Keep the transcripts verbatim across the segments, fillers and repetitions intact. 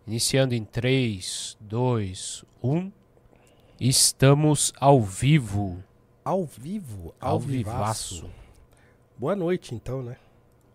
Iniciando em três, dois, um. Estamos ao vivo. Ao vivo? Ao vivaço. Boa noite, então, né?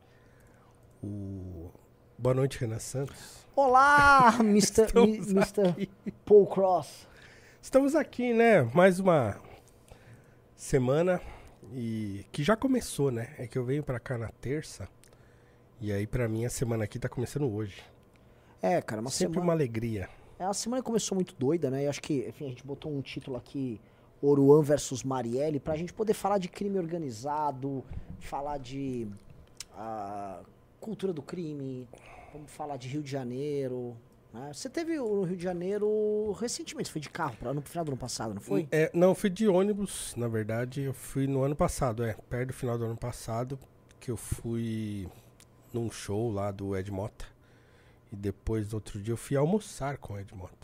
O... Boa noite, Renan Santos. Olá, mister mister Paul Cross. Estamos aqui, né? Mais uma semana e que já começou, né? É que eu venho pra cá na terça e aí pra mim a semana aqui tá começando hoje. É, cara, uma Sempre semana... uma alegria. É, a semana começou muito doida, né? Eu acho que, enfim, a gente botou um título aqui, Oruan versus Marielle, pra gente poder falar de crime organizado, falar de uh, cultura do crime, vamos falar de Rio de Janeiro, né? Você teve no Rio de Janeiro recentemente, foi de carro, pra, no final do ano passado, não foi? É, não, eu fui de ônibus, na verdade, eu fui no ano passado, é, perto do final do ano passado, que eu fui num show lá do Ed Mota. E depois, no outro dia, eu fui almoçar com o Ed Mota.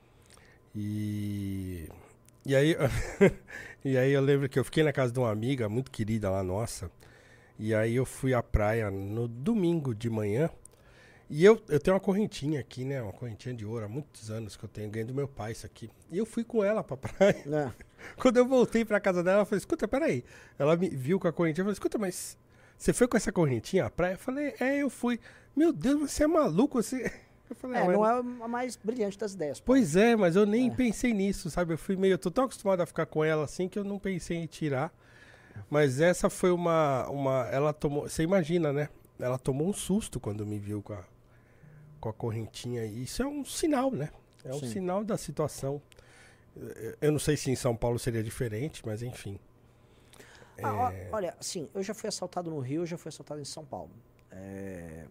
E... E aí, e aí eu lembro que eu fiquei na casa de uma amiga muito querida lá, nossa. E aí eu fui à praia no domingo de manhã. E eu, eu tenho uma correntinha aqui, né? Uma correntinha de ouro, há muitos anos que eu tenho. Ganhei do meu pai isso aqui. E eu fui com ela pra praia. É. Quando eu voltei pra casa dela, ela falou, escuta, peraí. Ela me viu com a correntinha e falou, escuta, mas você foi com essa correntinha à praia? Eu falei, é, eu fui. Meu Deus, você é maluco, você... Eu falei, é, ah, não é a mais brilhante das ideias. Pô. Pois é, mas eu nem é. pensei nisso, sabe? Eu fui meio... Eu tô tão acostumado a ficar com ela assim que eu não pensei em tirar. Mas essa foi uma... uma ela tomou... Você imagina, né? Ela tomou um susto quando me viu com a, com a correntinha. E isso é um sinal, né? É um Sim. sinal da situação. Eu não sei se em São Paulo seria diferente, mas enfim. Ah, é... Olha, assim, eu já fui assaltado no Rio, eu já fui assaltado em São Paulo. É...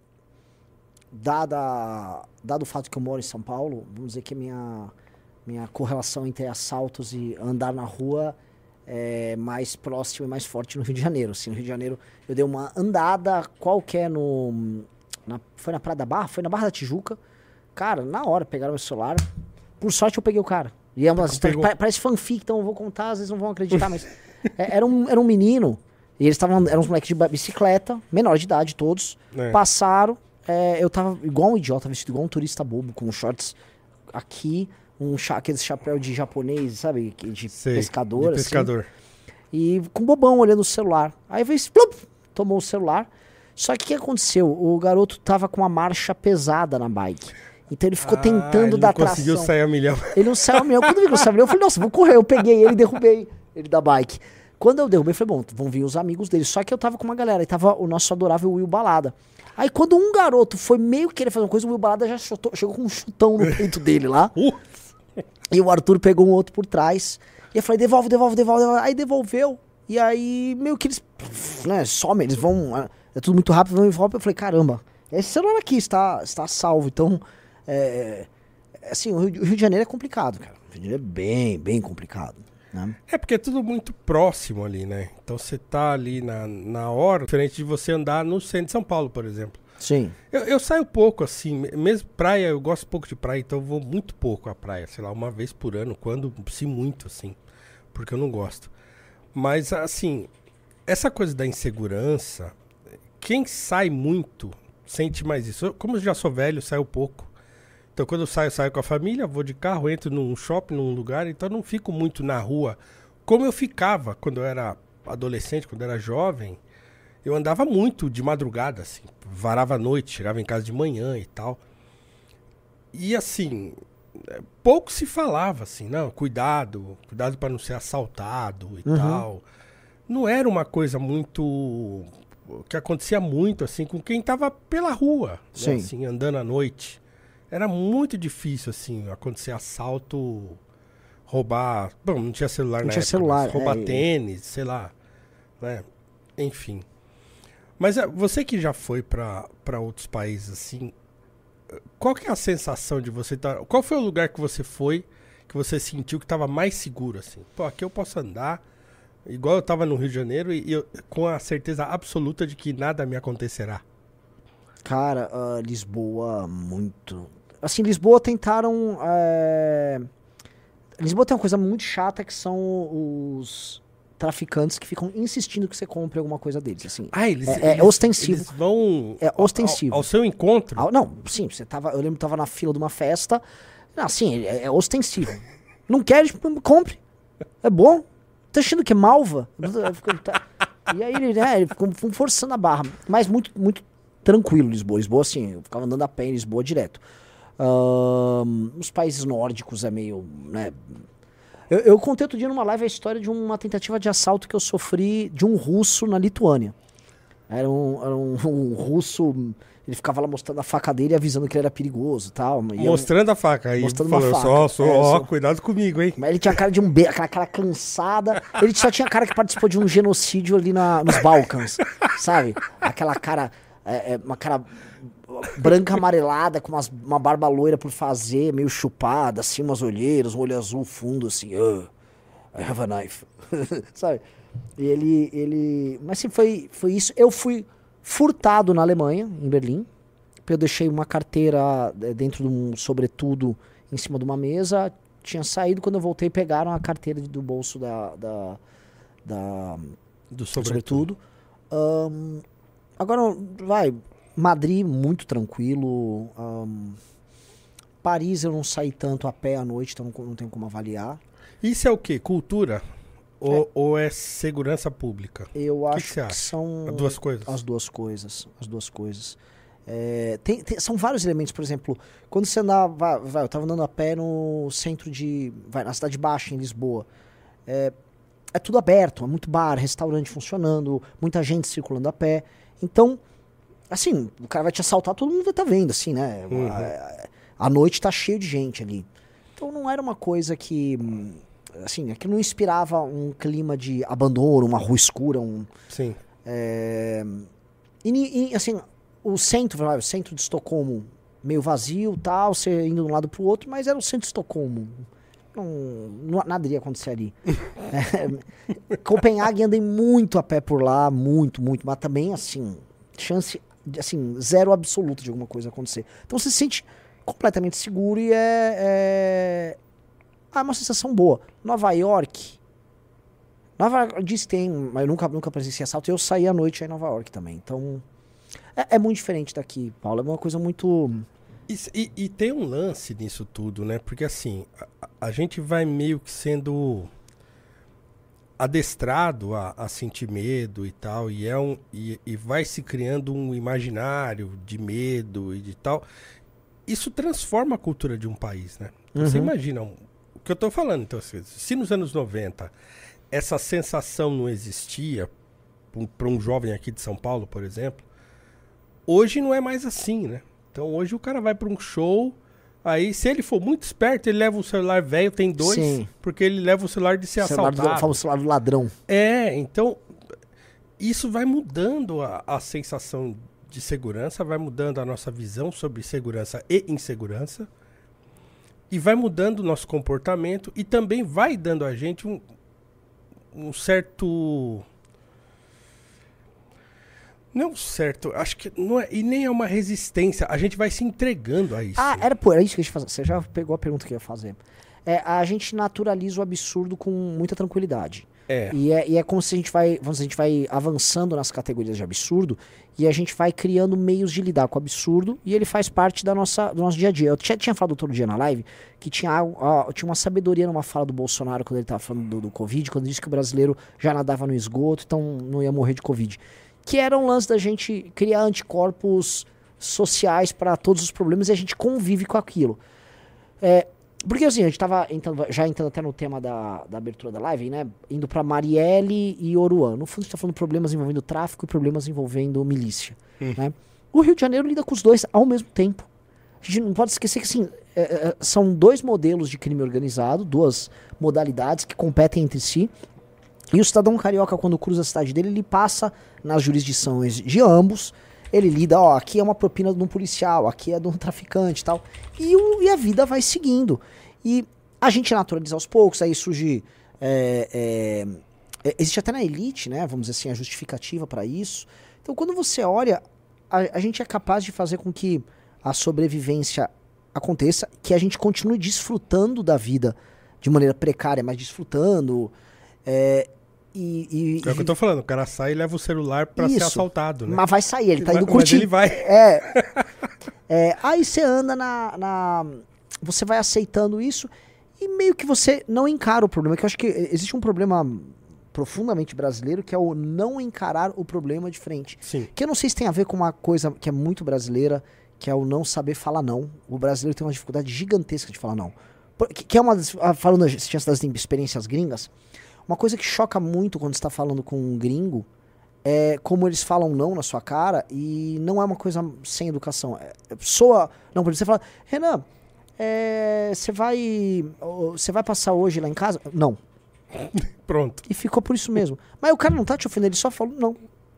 Dada, dado o fato que eu moro em São Paulo, vamos dizer que a minha, minha correlação entre assaltos e andar na rua é mais próxima e mais forte no Rio de Janeiro. Assim, no Rio de Janeiro eu dei uma andada qualquer no... Na, foi na Praia da Barra? Foi na Barra da Tijuca. Cara, na hora pegaram meu celular. Por sorte eu peguei o cara. E é uma história, parece fanfic, então eu vou contar, às vezes não vão acreditar, mas é, era, um, era um menino, e eles estavam, eram uns moleques de bicicleta, menor de idade todos, é. passaram. É, eu tava igual um idiota, vestido igual um turista bobo, com shorts aqui, um cha aqueles chapéu de japonês, sabe? De Sei, pescador, de pescador. Assim, e com bobão olhando o celular. Aí veio, plup, tomou o celular. Só que o que aconteceu? O garoto tava com uma marcha pesada na bike. Então ele ficou ah, tentando dar tração. Ele não conseguiu sair a milhão. Ele não saiu a milhão. Quando ele não saiu a milhão, eu falei, nossa, vou correr. Eu peguei ele e derrubei ele da bike. Quando eu derrubei, eu falei, bom, vão vir os amigos dele. Só que eu tava com uma galera. E tava o nosso adorável Will Balada. Aí quando um garoto foi meio que querer fazer uma coisa, o Will Balada já chutou, chegou com um chutão no peito dele lá. E o Arthur pegou um outro por trás. E eu falei, devolve, devolve, devolve, devolve. Aí devolveu. E aí meio que eles, né, somem, eles vão... É tudo muito rápido, vão e voltam. Eu falei, caramba, esse celular aqui está, está salvo. Então, é, assim, o Rio, o Rio de Janeiro é complicado, cara. O Rio de Janeiro é bem, bem complicado. Né? É porque é tudo muito próximo ali, né? Então você tá ali na, na hora, diferente de você andar no centro de São Paulo, por exemplo. Sim. Eu, eu saio pouco, assim, mesmo praia, eu gosto pouco de praia, então eu vou muito pouco à praia, sei lá, uma vez por ano, quando, se muito, assim, porque eu não gosto. Mas, assim, essa coisa da insegurança, quem sai muito sente mais isso. Eu, como eu já sou velho, saio pouco. Então, quando eu saio, eu saio com a família, vou de carro, entro num shopping, num lugar, então eu não fico muito na rua. Como eu ficava quando eu era adolescente, quando eu era jovem, eu andava muito de madrugada, assim, varava a noite, chegava em casa de manhã e tal. E, assim, pouco se falava, assim, não, cuidado, cuidado para não ser assaltado e uhum. tal. Não era uma coisa muito... que acontecia muito, assim, com quem tava pela rua, né, assim, andando à noite. Era muito difícil, assim, acontecer assalto, roubar... Bom, não tinha celular não na tinha época, celular, roubar é, tênis, é. sei lá, né? Enfim. Mas você que já foi pra, pra outros países, assim, qual que é a sensação de você estar... Qual foi o lugar que você foi, que você sentiu que tava mais seguro, assim? Pô, aqui eu posso andar, igual eu tava no Rio de Janeiro, e eu, com a certeza absoluta de que nada me acontecerá. Cara, uh, Lisboa, muito... Assim, Lisboa tentaram... É... Lisboa tem uma coisa muito chata que são os traficantes que ficam insistindo que você compre alguma coisa deles. Assim, Ah, eles, é, é eles, ostensivo. Eles vão É ostensivo. Ao, ao seu encontro? Ah, não, sim, você tava, eu lembro que tava na fila de uma festa. Assim, é, é ostensivo. Não quer, tipo, compre. É bom. Tá achando que é malva? E aí ele, né, ele ficou forçando a barra. Mas muito, muito tranquilo Lisboa. Lisboa, assim, eu ficava andando a pé em Lisboa direto. Um, os países nórdicos é meio, né... Eu, eu contei outro dia numa live a história de uma tentativa de assalto que eu sofri de um russo na Lituânia. Era um, era um, um russo, ele ficava lá mostrando a faca dele, avisando que ele era perigoso e tal. E mostrando eu, a faca. Aí mostrando falou, uma faca. só, só, é, ó, só... cuidado comigo, hein? Mas ele tinha cara de um be... aquela cara cansada. Ele só tinha cara que participou de um genocídio ali na, nos Balcãs, sabe? Aquela cara, é, é, uma cara branca amarelada, com umas, uma barba loira por fazer, meio chupada, assim, umas olheiras, um olho azul fundo, assim, oh, I have a knife, sabe? E ele, ele, mas assim, foi, foi isso. Eu fui furtado na Alemanha, em Berlim. Eu deixei uma carteira dentro de um sobretudo em cima de uma mesa, tinha saído, quando eu voltei pegaram a carteira do bolso da, da, da do sobretudo. sobretudo. Um, agora, vai... Madrid, muito tranquilo. Um, Paris, eu não saí tanto a pé à noite, então não, não tenho como avaliar. Isso é o quê? Cultura? Ou é, ou é segurança pública? Eu que acho que, que são... As duas coisas? As duas coisas. As duas coisas. É, tem, tem, são vários elementos, por exemplo, quando você andava... Vai, vai, eu estava andando a pé no centro de... Vai, na Cidade Baixa, em Lisboa. É, é tudo aberto, é muito bar, restaurante funcionando, muita gente circulando a pé. Então... Assim, o cara vai te assaltar, todo mundo vai estar tá vendo, assim, né? Uhum. A, a noite tá cheio de gente ali. Então não era uma coisa que, assim, que não inspirava um clima de abandono, uma rua escura, um... Sim. É, e, e, assim, o centro, o centro de Estocolmo, meio vazio, tal, você indo de um lado pro outro, mas era o centro de Estocolmo. Não, não, nada iria acontecer ali. é, Copenhague, andei muito a pé por lá, muito, muito, mas também, assim, chance... assim, zero absoluto de alguma coisa acontecer. Então você se sente completamente seguro e é, é... Ah, é uma sensação boa. Nova York, Nova York diz que tem, mas eu nunca, nunca presenciei assalto, eu saí à noite aí em Nova York também, então é, é muito diferente daqui, Paulo, é uma coisa muito... E, e, e tem um lance nisso tudo, né, porque assim, a, a gente vai meio que sendo adestrado a, a sentir medo e tal, e, é um, e, e vai se criando um imaginário de medo e de tal. Isso transforma a cultura de um país, né? Então, uhum. Você imagina, um, o que eu tô falando, então, se nos anos noventa essa sensação não existia, para um jovem aqui de São Paulo, por exemplo, hoje não é mais assim, né? Então hoje o cara vai para um show... Aí, se ele for muito esperto, ele leva um celular velho, tem dois, Sim. porque ele leva o celular de ser celular assaltado. Fala o celular do ladrão. É, então, isso vai mudando a, a sensação de segurança, vai mudando a nossa visão sobre segurança e insegurança, e vai mudando o nosso comportamento, e também vai dando a gente um, um certo... Não certo, acho que não é, e nem é uma resistência, a gente vai se entregando a isso. Ah, era, por, era isso que a gente fazia, você já pegou a pergunta que eu ia fazer. É, a gente naturaliza o absurdo com muita tranquilidade. É. E é, e é como se a gente vai, vamos dizer, a gente vai avançando nas categorias de absurdo e a gente vai criando meios de lidar com o absurdo e ele faz parte da nossa, do nosso dia a dia. Eu tinha, tinha falado outro dia na live que tinha, uh, tinha uma sabedoria numa fala do Bolsonaro quando ele estava falando do, do Covid, quando ele disse que o brasileiro já nadava no esgoto, então não ia morrer de Covid. Que era um lance da gente criar anticorpos sociais para todos os problemas e a gente convive com aquilo. É, porque assim, a gente estava já entrando até no tema da, da abertura da live, né? Indo para Marielle e Oruan. No fundo, a gente está falando de problemas envolvendo tráfico e problemas envolvendo milícia. Hum. Né? O Rio de Janeiro lida com os dois ao mesmo tempo. A gente não pode esquecer que assim, é, é, são dois modelos de crime organizado, duas modalidades que competem entre si. E o cidadão carioca, quando cruza a cidade dele, ele passa nas jurisdições de ambos, ele lida, ó, aqui é uma propina de um policial, aqui é de um traficante e tal, e, o, e a vida vai seguindo. E a gente naturaliza aos poucos, aí surge, é, é, existe até na elite, né, vamos dizer assim, a justificativa para isso. Então quando você olha, a, a gente é capaz de fazer com que a sobrevivência aconteça, que a gente continue desfrutando da vida de maneira precária, mas desfrutando... É, E, e, É o que eu tô falando, o cara sai e leva o celular pra Isso. ser assaltado, né? Mas vai sair, ele tá indo Mas curtir. ele vai. É. É, aí você anda na, na... Você vai aceitando isso e meio que você não encara o problema. Que eu acho que existe um problema profundamente brasileiro que é o não encarar o problema de frente. Sim. Que eu não sei se tem a ver com uma coisa que é muito brasileira, que é o não saber falar não. O brasileiro tem uma dificuldade gigantesca de falar não. Que, que é uma das... Falando das experiências gringas, uma coisa que choca muito quando você tá falando com um gringo é como eles falam não na sua cara e não é uma coisa sem educação. É, soa... Não, por exemplo, você fala, Renan, é, você vai... Você vai passar hoje lá em casa? Não. Pronto. E ficou por isso mesmo. Mas o cara não tá te ofendendo, ele só falou não.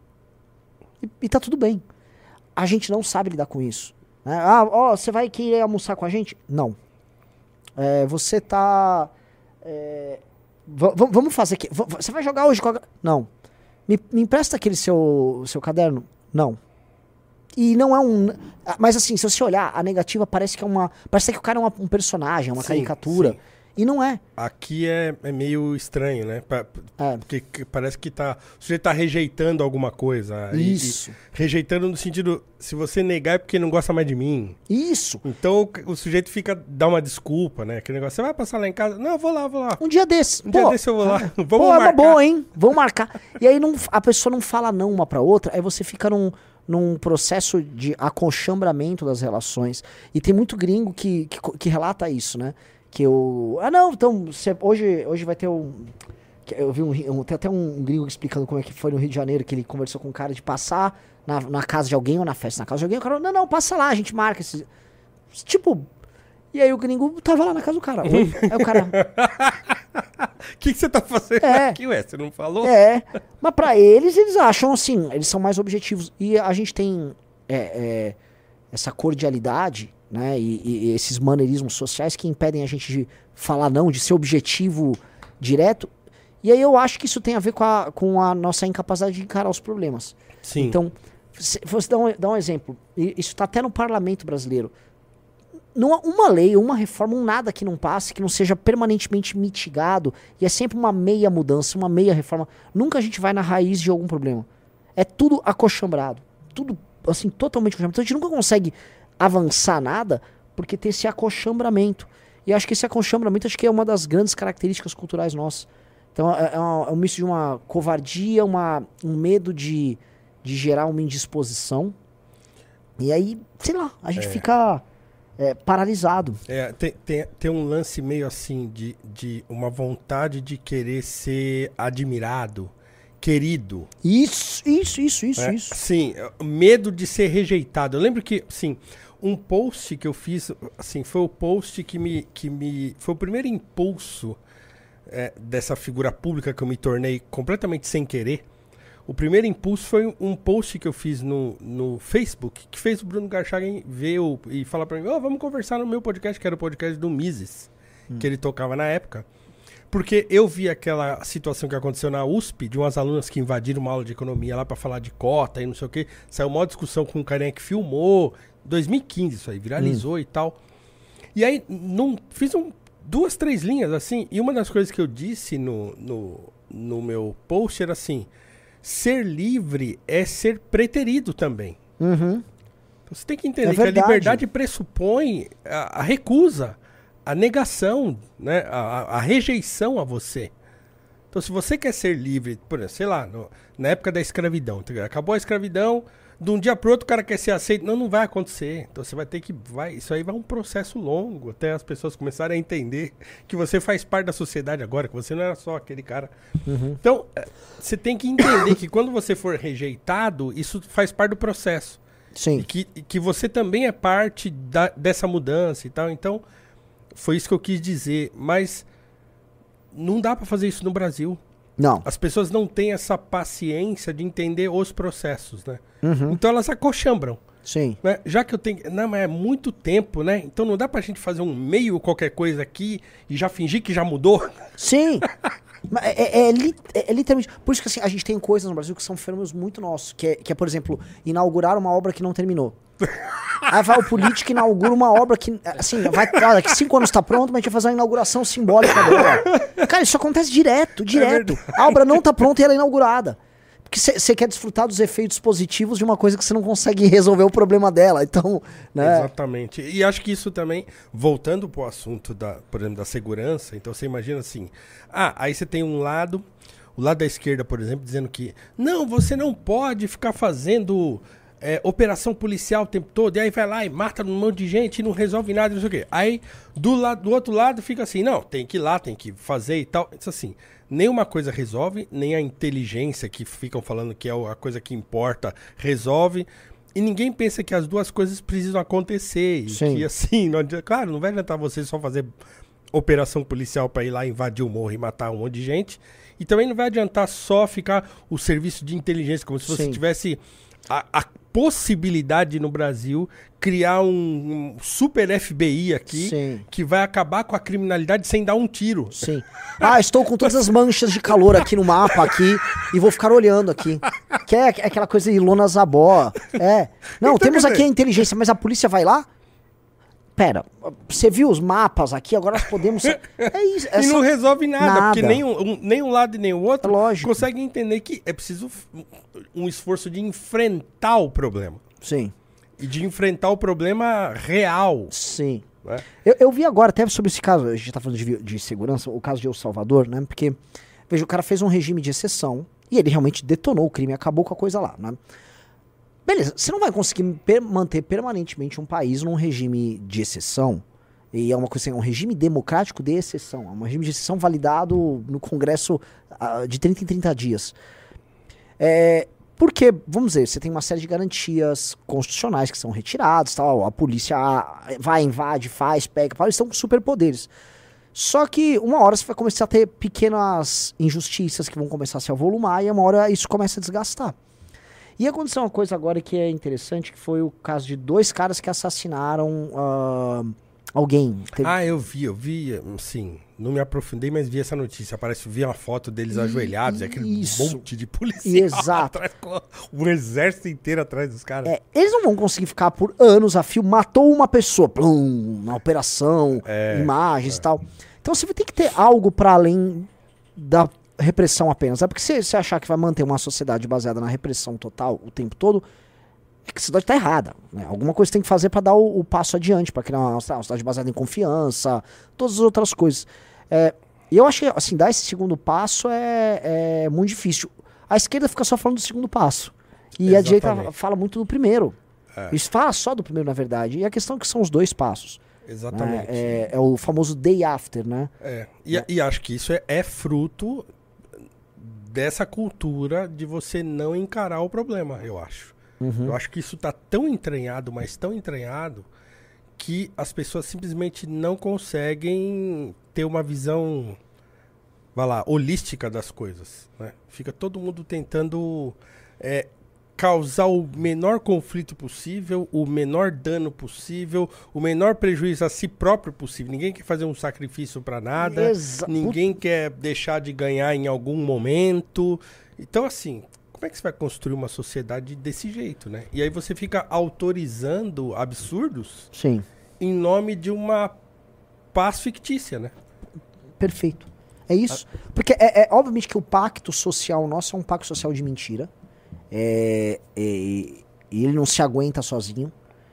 E, e tá tudo bem. A gente não sabe lidar com isso. Né? Ah, ó, você vai querer almoçar com a gente? Não. É, você tá... É, v- v- vamos fazer aqui. V- você vai jogar hoje com a... Não. Me, me empresta aquele seu, seu caderno? Não. E não é um... Mas assim, se você olhar, a negativa parece que é uma... Parece que o cara é uma, um personagem, é uma Sim, caricatura. sim. E não é. Aqui é, é meio estranho, né? Pa- É. Porque que parece que tá, o sujeito tá rejeitando alguma coisa. E- Isso. e rejeitando no sentido, se você negar é porque não gosta mais de mim. Isso. Então o, o sujeito fica, dá uma desculpa, né? Aquele negócio, você vai passar lá em casa? Não, eu vou lá, vou lá. Um dia desse. Um Pô, dia desse eu vou lá. Vamos Pô, é uma marcar. boa, hein? Vamos marcar. E aí não, a pessoa não fala não uma pra outra, aí você fica num, num processo de acolchambramento das relações. E tem muito gringo que, que, que relata isso, né? Que eu... Ah, não, então, cê, hoje, hoje vai ter um... que Eu vi um, um... Tem até um gringo explicando como é que foi no Rio de Janeiro, que ele conversou com um cara de passar na, na casa de alguém ou na festa na casa de alguém. O cara, não, não, passa lá, a gente marca esse... Tipo... E aí o gringo tava lá na casa do cara. Oi? Aí o cara... O que, que você tá fazendo É. aqui, ué? Você não falou? É, mas pra eles, eles acham assim, eles são mais objetivos. E a gente tem é, é, essa cordialidade, né, e, e esses maneirismos sociais que impedem a gente de falar não, de ser objetivo direto. E aí eu acho que isso tem a ver com a, com a nossa incapacidade de encarar os problemas. Sim. Então, se, vou dar um, dar um exemplo. E isso está até no parlamento brasileiro. Não há uma lei, uma reforma, um nada que não passe, que não seja permanentemente mitigado, e é sempre uma meia mudança, uma meia reforma. Nunca a gente vai na raiz de algum problema. É tudo acochambrado. Tudo, assim, totalmente acochambrado. Então a gente nunca consegue avançar nada porque tem esse acochambramento. E acho que esse acochambramento acho que é uma das grandes características culturais nossas. Então é, é, uma, é um misto de uma covardia, uma, um medo de, de gerar uma indisposição. E aí, sei lá, a gente É. fica... É, paralisado. É, tem, tem, tem um lance meio assim de, de uma vontade de querer ser admirado, querido. Isso, isso, isso, isso, né? isso. Sim, medo de ser rejeitado. Eu lembro que, assim, um post que eu fiz, assim, foi o post que me, que me foi o primeiro impulso é, dessa figura pública que eu me tornei completamente sem querer. O primeiro impulso foi um post que eu fiz no, no Facebook, que fez o Bruno Garchagen ver o, e falar pra mim, oh, vamos conversar no meu podcast, que era o podcast do Mises, hum. que ele tocava na época. Porque eu vi aquela situação que aconteceu na U S P, de umas alunas que invadiram uma aula de economia lá pra falar de cota e não sei o quê. Saiu uma discussão com um carinha que filmou, dois mil e quinze isso aí, viralizou hum. e tal. E aí, num, fiz um, duas, três linhas assim, e uma das coisas que eu disse no, no, no meu post era assim... Ser livre é ser preterido também. Uhum. Então você tem que entender É que a verdade. liberdade pressupõe a, a recusa, a negação, né? a, a rejeição a você. Então se você quer ser livre, por exemplo, sei lá, no, na época da escravidão, acabou a escravidão, de um dia para outro o cara quer ser aceito. Não, não vai acontecer. Então você vai ter que... Vai, isso aí vai um processo longo, até as pessoas começarem a entender que você faz parte da sociedade agora, que você não era só aquele cara. Uhum. Então, você tem que entender que quando você for rejeitado, isso faz parte do processo. Sim. E que, e que você também é parte da, dessa mudança e tal. Então, foi isso que eu quis dizer. Mas não dá para fazer isso no Brasil. Não. As pessoas não têm essa paciência de entender os processos, né? Uhum. Então elas acochambram. Sim. Né? Já que eu tenho... Não, mas é muito tempo, né? Então não dá pra gente fazer um meio qualquer coisa aqui e já fingir que já mudou. Sim. É, é, é, li- é, é literalmente. Por isso que assim, a gente tem coisas no Brasil que são fenômenos muito nossos. Que é, que é, por exemplo, inaugurar uma obra que não terminou. Aí vai o político e inaugura uma obra que, assim, vai, olha, daqui cinco anos tá pronto, mas a gente vai fazer uma inauguração simbólica dela. Cara, isso acontece direto, direto. É a obra não tá pronta e ela é inaugurada. Porque você quer desfrutar dos efeitos positivos de uma coisa que você não consegue resolver o problema dela. Então, né? Exatamente. E acho que isso também, voltando pro assunto, da, por exemplo, da segurança, então você imagina assim, ah, aí você tem um lado, o lado da esquerda, por exemplo, dizendo que, não, você não pode ficar fazendo é, operação policial o tempo todo, e aí vai lá e mata um monte de gente e não resolve nada, não sei o quê. Aí, do, lado, do outro lado, fica assim, não, tem que ir lá, tem que fazer e tal. Isso assim, nem uma coisa resolve, nem a inteligência que ficam falando que é a coisa que importa resolve. E ninguém pensa que as duas coisas precisam acontecer. E Sim. que assim, não adianta, claro, não vai adiantar você só fazer operação policial para ir lá invadir o morro e matar um monte de gente. E também não vai adiantar só ficar o serviço de inteligência, como se você Sim. tivesse a, a possibilidade no Brasil criar um, um super F B I aqui Sim. que vai acabar com a criminalidade sem dar um tiro. Sim. Ah, estou com todas as manchas de calor aqui no mapa aqui e vou ficar olhando aqui. Que é aquela coisa de Ilona Zabó. É. Não, Então, temos quer aqui dizer- a inteligência, mas a polícia vai lá? Pera, você viu os mapas aqui? Agora nós podemos... É isso. É E só- não resolve nada, nada. porque nem um, um- nem um lado e nem o outro É lógico. conseguem entender que é preciso f- um esforço de enfrentar o problema. Sim, E de enfrentar o problema real. sim. Né? Eu, eu vi agora, até sobre esse caso, a gente tá falando de, vi- de segurança, o caso de El Salvador, né? Porque, veja, o cara fez um regime de exceção e ele realmente detonou o crime, acabou com a coisa lá, né? Beleza, você não vai conseguir per- manter permanentemente um país num regime de exceção, e é uma coisa assim, é um regime democrático de exceção, é um regime de exceção validado no Congresso ah, de trinta em trinta dias. É, porque, vamos dizer, você tem uma série de garantias constitucionais que são retiradas, tal, a polícia ah, vai, invade, faz, pega, eles estão com superpoderes. Só que uma hora você vai começar a ter pequenas injustiças que vão começar a se avolumar e uma hora isso começa a desgastar. E aconteceu uma coisa agora que é interessante, que foi o caso de dois caras que assassinaram ah, alguém. Teve- Ah, eu vi, eu vi, sim. Não me aprofundei, mas vi essa notícia. Parece que vi uma foto deles ajoelhados, e aquele isso. monte de policial Exato. atrás, com um exército inteiro atrás dos caras. É, eles não vão conseguir ficar por anos a fio, matou uma pessoa, plum, na operação, É, imagens e tal. Então você vai ter que ter algo para além da repressão apenas. É porque se você achar que vai manter uma sociedade baseada na repressão total o tempo todo, é que a cidade tá errada. Né? Alguma coisa tem que fazer para dar o, o passo adiante, para criar uma, uma cidade baseada em confiança, todas as outras coisas. É, e eu acho que assim, dar esse segundo passo é, é muito difícil. A esquerda fica só falando do segundo passo. E a direita Exatamente. fala muito do primeiro. É. Eles falam só do primeiro, na verdade. E a questão é que são os dois passos. Exatamente. Né? É, é o famoso day after, né? É, e, e acho que isso é, é fruto dessa cultura de você não encarar o problema, eu acho. Uhum. Eu acho que isso tá tão entranhado, mas tão entranhado, que as pessoas simplesmente não conseguem ter uma visão, vai lá, holística das coisas. Né? Fica todo mundo tentando é, causar o menor conflito possível, o menor dano possível, o menor prejuízo a si próprio possível. Ninguém quer fazer um sacrifício para nada, Exa- ninguém quer deixar de ganhar em algum momento. Então, assim, como é que você vai construir uma sociedade desse jeito, né? E aí você fica autorizando absurdos Sim, em nome de uma paz fictícia, né? perfeito. É isso. Porque é, é obviamente que o pacto social nosso é um pacto social de mentira. É, é, e ele não se aguenta sozinho.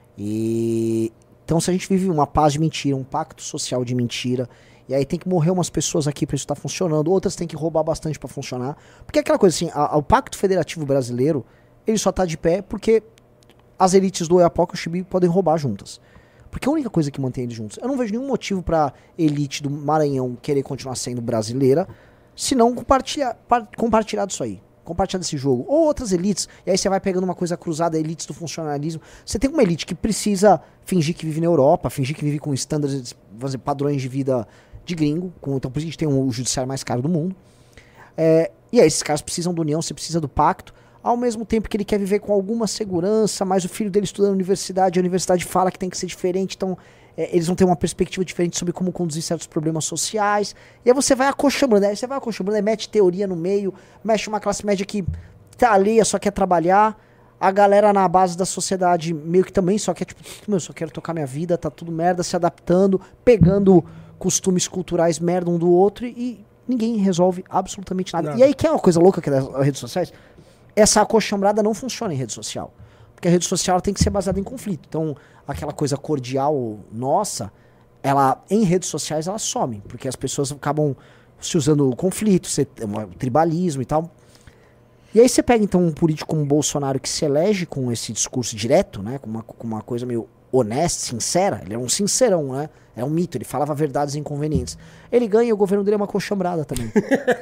E então, se a gente vive uma paz de mentira, um pacto social de mentira, e aí tem que morrer umas pessoas aqui pra isso estar funcionando, outras tem que roubar bastante pra funcionar. Porque é aquela coisa assim, a- a- o Pacto Federativo Brasileiro, ele só tá de pé porque as elites do Oiapoque e o Chibi podem roubar juntas. Porque é a única coisa que mantém eles juntos. Eu não vejo nenhum motivo pra elite do Maranhão querer continuar sendo brasileira, se não compartilhar, par- compartilhar disso aí. Compartilhar desse jogo. Ou outras elites. E aí você vai pegando uma coisa cruzada, elites do funcionalismo. Você tem uma elite que precisa fingir que vive na Europa, fingir que vive com estándares, vamos dizer, padrões de vida de gringo. Com, então por isso a gente tem o judiciário mais caro do mundo. É, e aí esses caras precisam da união, você precisa do pacto. Ao mesmo tempo que ele quer viver com alguma segurança, mas o filho dele estuda na universidade, a universidade fala que tem que ser diferente, então é, eles vão ter uma perspectiva diferente sobre como conduzir certos problemas sociais. E aí você vai acostumando, né? Você vai acostumando, aí mete teoria no meio, mexe uma classe média que tá ali, só quer trabalhar. A galera na base da sociedade meio que também só quer, tipo, meu, só quero tocar minha vida, tá tudo merda, se adaptando, pegando costumes culturais merda um do outro e ninguém resolve absolutamente nada. nada. E aí que é uma coisa louca que é das redes sociais, essa acochambrada não funciona em rede social. Porque a rede social tem que ser baseada em conflito. Então, aquela coisa cordial nossa, ela em redes sociais ela some, porque as pessoas acabam se usando conflito, tribalismo e tal. E aí você pega então um político como o Bolsonaro que se elege com esse discurso direto, né, com uma, com uma coisa meio honesta, sincera, ele é um sincerão, né? É um mito, ele falava verdades inconvenientes. Ele ganha e o governo dele é uma coxambrada também.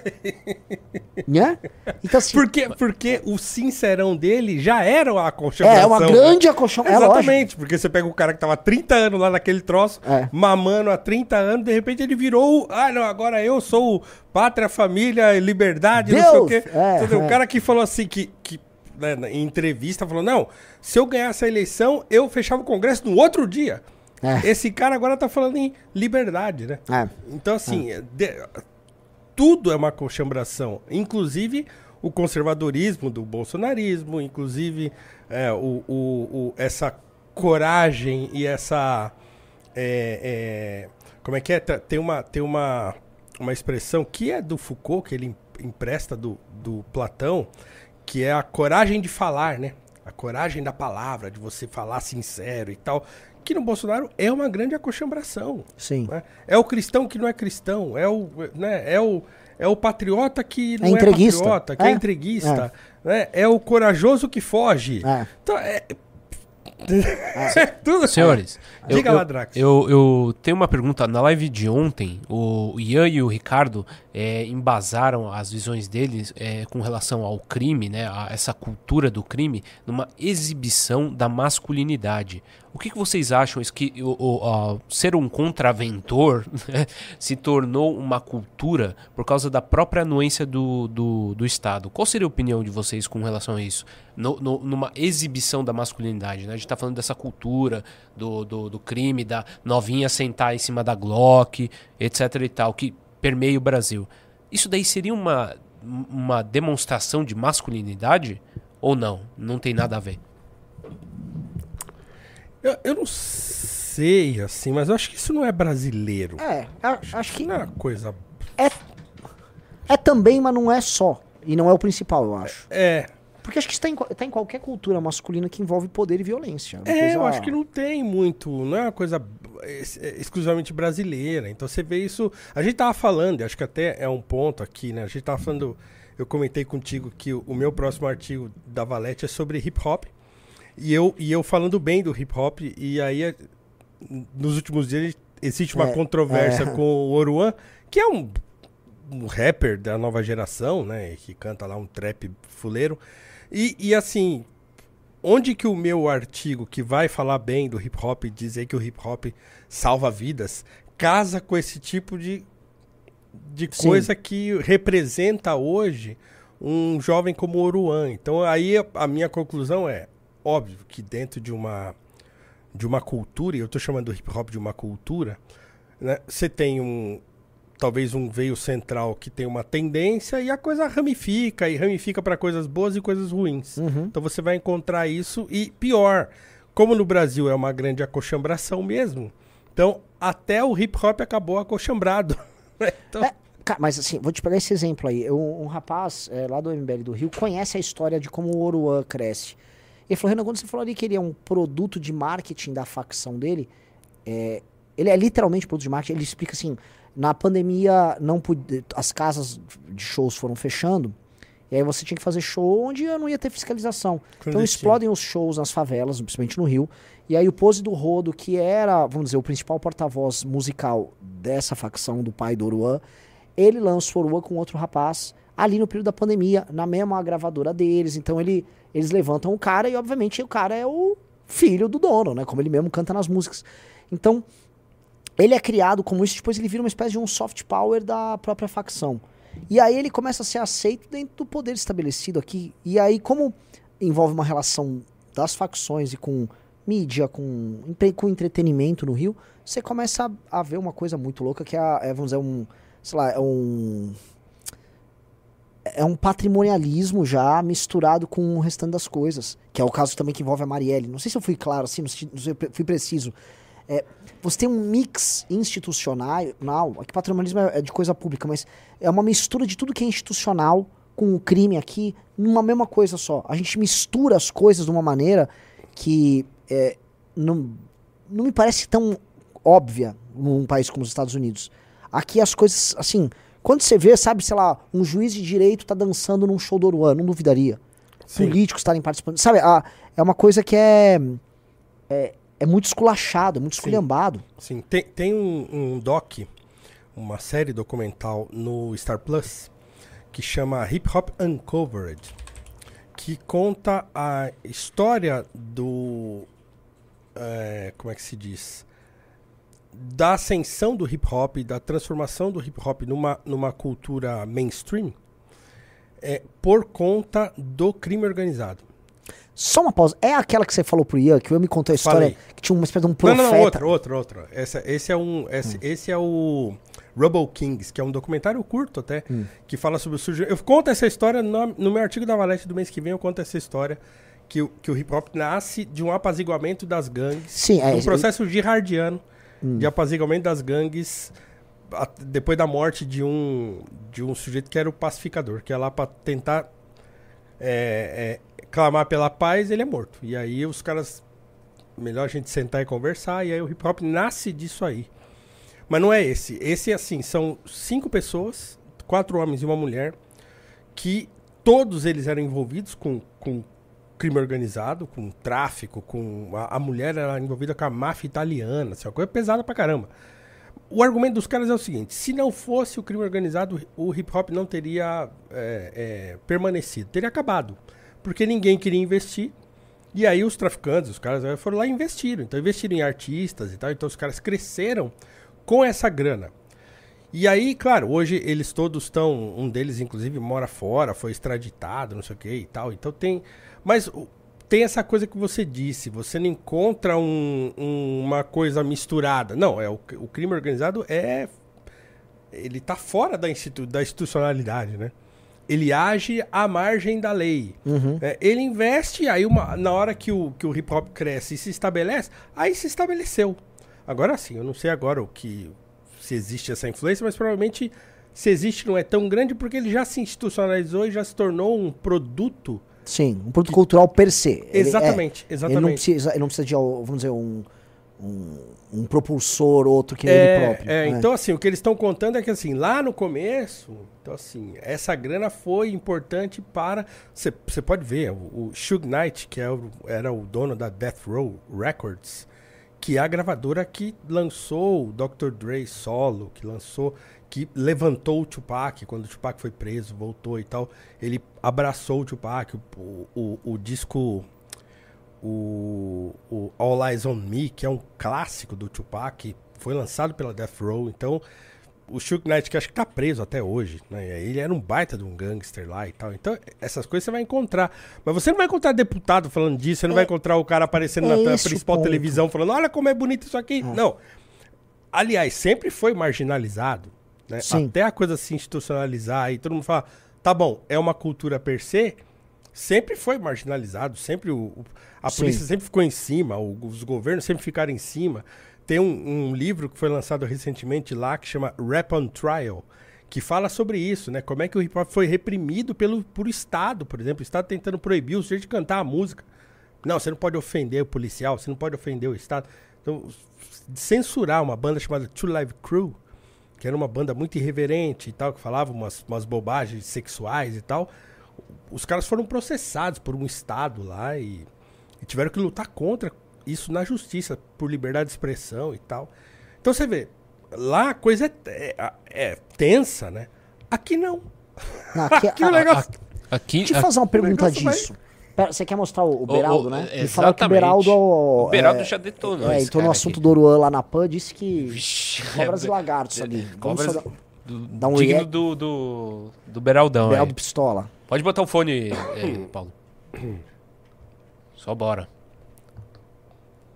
Né? Então, assim, porque, porque o sincerão dele já era a coxambração. É, uma grande né? acochambração. Exatamente, é porque você pega o cara que tava há trinta anos lá naquele troço, é. mamando há trinta anos, de repente ele virou, ah, não, agora eu sou pátria, família, liberdade, Deus! Não sei o quê. É, é. O cara que falou assim, que... que né, em entrevista, falou, não, se eu ganhasse a eleição, eu fechava o Congresso no outro dia. É. Esse cara agora tá falando em liberdade, né? É. Então, assim, é. De, tudo é uma coxambração. Inclusive o conservadorismo do bolsonarismo, inclusive é, o, o, o, essa coragem e essa... É, é, como é que é? Tem uma, tem uma, uma expressão que é do Foucault, que ele empresta do, do Platão, que é a coragem de falar, né? A coragem da palavra, de você falar sincero e tal, que no Bolsonaro é uma grande acochambração. Sim. Né? É o cristão que não é cristão, é o, né? é o, é o patriota que não é, é patriota, que é, é entreguista, é. Né? É o corajoso que foge. É. Então, é... É. Tudo. Senhores, diga eu, lá, Drax. Eu, eu, eu tenho uma pergunta. Na live de ontem, o Ian e o Ricardo é, embasaram as visões deles é, com relação ao crime, né, a essa cultura do crime, numa exibição da masculinidade. O que, que vocês acham? Isso que o, o, o, ser um contraventor né, se tornou uma cultura por causa da própria anuência do, do, do Estado. Qual seria a opinião de vocês com relação a isso? No, no, numa exibição da masculinidade, né? A gente está falando dessa cultura do, do, do crime, da novinha sentar em cima da Glock, etc e tal, que permeia o Brasil. Isso daí seria uma, uma demonstração de masculinidade ou não? Não tem nada a ver. Eu, eu não sei, assim, mas eu acho que isso não é brasileiro. É, acho que... Não é uma coisa... É, é também, mas não é só. E não é o principal, eu acho. É. Porque acho que isso tá em, tá em qualquer cultura masculina que envolve poder e violência. É, coisa... eu acho que não tem muito, não é uma coisa exclusivamente brasileira. Então você vê isso... A gente tava falando, acho que até é um ponto aqui, né? A gente tava falando... Eu comentei contigo que o, o meu próximo artigo da Valete é sobre hip hop. E eu, e eu falando bem do hip hop, e aí nos últimos dias existe uma é, controvérsia é. com o Oruan, que é um, um rapper da nova geração, né? Que canta lá um trap fuleiro. E, e assim, onde que o meu artigo que vai falar bem do hip hop, dizer que o hip hop salva vidas, casa com esse tipo de, de coisa que representa hoje um jovem como o Oruan. Então aí a minha conclusão é, óbvio que dentro de uma, de uma cultura, e eu estou chamando o hip hop de uma cultura, né, você tem um, talvez um veio central que tem uma tendência e a coisa ramifica, e ramifica para coisas boas e coisas ruins. Uhum. Então você vai encontrar isso, e pior, como no Brasil é uma grande acochambração mesmo, então até o hip hop acabou acochambrado. Então... É, mas assim, vou te pegar esse exemplo aí. Um, um rapaz é, lá do M B L do Rio conhece a história de como o Oruan cresce. Ele falou, Renan, quando você falou ali que ele é um produto de marketing da facção dele, é, ele é literalmente produto de marketing. Ele explica assim, na pandemia não pude, as casas de shows foram fechando, e aí você tinha que fazer show onde não ia ter fiscalização. Então explodem os shows nas favelas, principalmente no Rio, e aí o Pose do Rodo, que era, vamos dizer, o principal porta-voz musical dessa facção do pai do Oruan, ele lança o Oruan com outro rapaz ali no período da pandemia, na mesma gravadora deles. Então ele, eles levantam o cara e, obviamente, o cara é o filho do dono, né? Como ele mesmo canta nas músicas. Então, ele é criado como isso, depois ele vira uma espécie de um soft power da própria facção. E aí ele começa a ser aceito dentro do poder estabelecido aqui. E aí, como envolve uma relação das facções e com mídia, com, empre- com entretenimento no Rio, você começa a, a ver uma coisa muito louca que é, a- é, vamos dizer, um, sei lá, é um... É um patrimonialismo já misturado com o restante das coisas. Que é o caso também que envolve a Marielle. Não sei se eu fui claro assim, não sei se eu fui preciso. É, você tem um mix institucional, aqui patrimonialismo é de coisa pública, mas é uma mistura de tudo que é institucional com o crime aqui, numa mesma coisa só. A gente mistura as coisas de uma maneira que é, não, não me parece tão óbvia num país como os Estados Unidos. Aqui as coisas, assim, quando você vê, sabe, sei lá, um juiz de direito tá dançando num show do Oruan, não duvidaria. Sim. Políticos estarem participando. Sabe, a, é uma coisa que é, é, é muito esculachado, é muito esculhambado. Sim, Sim. Tem, tem um, um doc, uma série documental no Star Plus, que chama Hip Hop Uncovered, que conta a história do... É, como é que se diz? Da ascensão do hip hop, da transformação do hip hop numa, numa cultura mainstream, é, por conta do crime organizado. Só uma pausa. É aquela que você falou pro Ian, que eu me contou a história, Falei. que tinha uma espécie de um profeta. Não, não, outra, outra, outra. Essa, esse, é um, esse, hum. esse é o Rebel Kings, que é um documentário curto até, hum. que fala sobre o surgimento. Eu conto essa história no, no meu artigo da Valete do mês que vem, eu conto essa história, que, o, que o hip hop nasce de um apaziguamento das gangues, Sim, é, um processo eu... jihadiano, hum. de apaziguamento das gangues, a, depois da morte de um, de um sujeito que era o pacificador, que ia lá pra tentar é, é, clamar pela paz, ele é morto. E aí os caras, melhor a gente sentar e conversar, e aí o hip hop nasce disso aí. Mas não é esse. Esse, assim, são cinco pessoas, quatro homens e uma mulher, que todos eles eram envolvidos com, com crime organizado, com tráfico, com... A, a mulher era envolvida com a máfia italiana, assim, uma coisa pesada pra caramba. O argumento dos caras é o seguinte: se não fosse o crime organizado, o hip hop não teria é, é, permanecido, teria acabado. Porque ninguém queria investir. E aí os traficantes, os caras foram lá e investiram. Então investiram em artistas e tal. Então os caras cresceram com essa grana. E aí, claro, hoje eles todos estão... Um deles, inclusive, mora fora, foi extraditado, não sei o que e tal. Então tem... Mas tem essa coisa que você disse. Você não encontra um, um, uma coisa misturada. Não, é o, o crime organizado é... Ele tá fora da, institu, da institucionalidade, né? Ele age à margem da lei. Uhum. É, ele investe, aí uma, na hora que o, que o hip hop cresce e se estabelece, aí se estabeleceu. Agora sim, eu não sei agora o que, se existe essa influência, mas provavelmente se existe não é tão grande porque ele já se institucionalizou e já se tornou um produto. Sim, um produto que... cultural per se. Exatamente, ele é, exatamente. Ele não precisa, ele não precisa de, vamos dizer, um... Um, um propulsor, outro que é, ele próprio. É, é. Então, assim, o que eles estão contando é que, assim, lá no começo, então, assim, essa grana foi importante para... Você pode ver, o, o Suge Knight, que é o, era o dono da Death Row Records, que é a gravadora que lançou o doutor Dre solo, que lançou, que levantou o Tupac, quando o Tupac foi preso, voltou e tal, ele abraçou o Tupac, o, o, o disco... O, o All Eyes on Me, que é um clássico do Tupac, foi lançado pela Death Row. Então, o Suge Knight, que acho que tá preso até hoje, né? Ele era um baita de um gangster lá e tal. Então, essas coisas você vai encontrar. Mas você não vai encontrar deputado falando disso, você não é, vai encontrar o cara aparecendo é na principal televisão falando, olha como é bonito isso aqui. É. Não. Aliás, sempre foi marginalizado, né? Até a coisa se institucionalizar e todo mundo fala, tá bom, é uma cultura per se, sempre foi marginalizado, sempre o, a polícia Sim. sempre ficou em cima, o, os governos sempre ficaram em cima. Tem um, um livro que foi lançado recentemente lá que chama Rap on Trial, que fala sobre isso, né? Como é que o hip hop foi reprimido pelo, por Estado, por exemplo. O Estado tentando proibir o sujeito de cantar a música. Não, você não pode ofender o policial, você não pode ofender o Estado. Então, censurar uma banda chamada Two Live Crew, que era uma banda muito irreverente e tal, que falava umas, umas bobagens sexuais e tal... Os caras foram processados por um Estado lá e, e tiveram que lutar contra isso na justiça, por liberdade de expressão e tal. Então você vê, lá a coisa é, é, é tensa, né? Aqui não. não aqui, aqui o negócio... Aqui, Deixa eu fazer uma pergunta disso. Vai... Você quer mostrar o, o Beraldo, o, o, né? Ele falou que o Beraldo... O Beraldo é, já detonou. É, então no assunto aqui. do Oruan lá na P A N, disse que Vixe, cobras é, e lagartos é, ali. Vamos cobras, só do, dar um digno do, do, do Beraldão. Beraldo aí. Pistola. Pode botar o fone, é, Paulo. Só bora.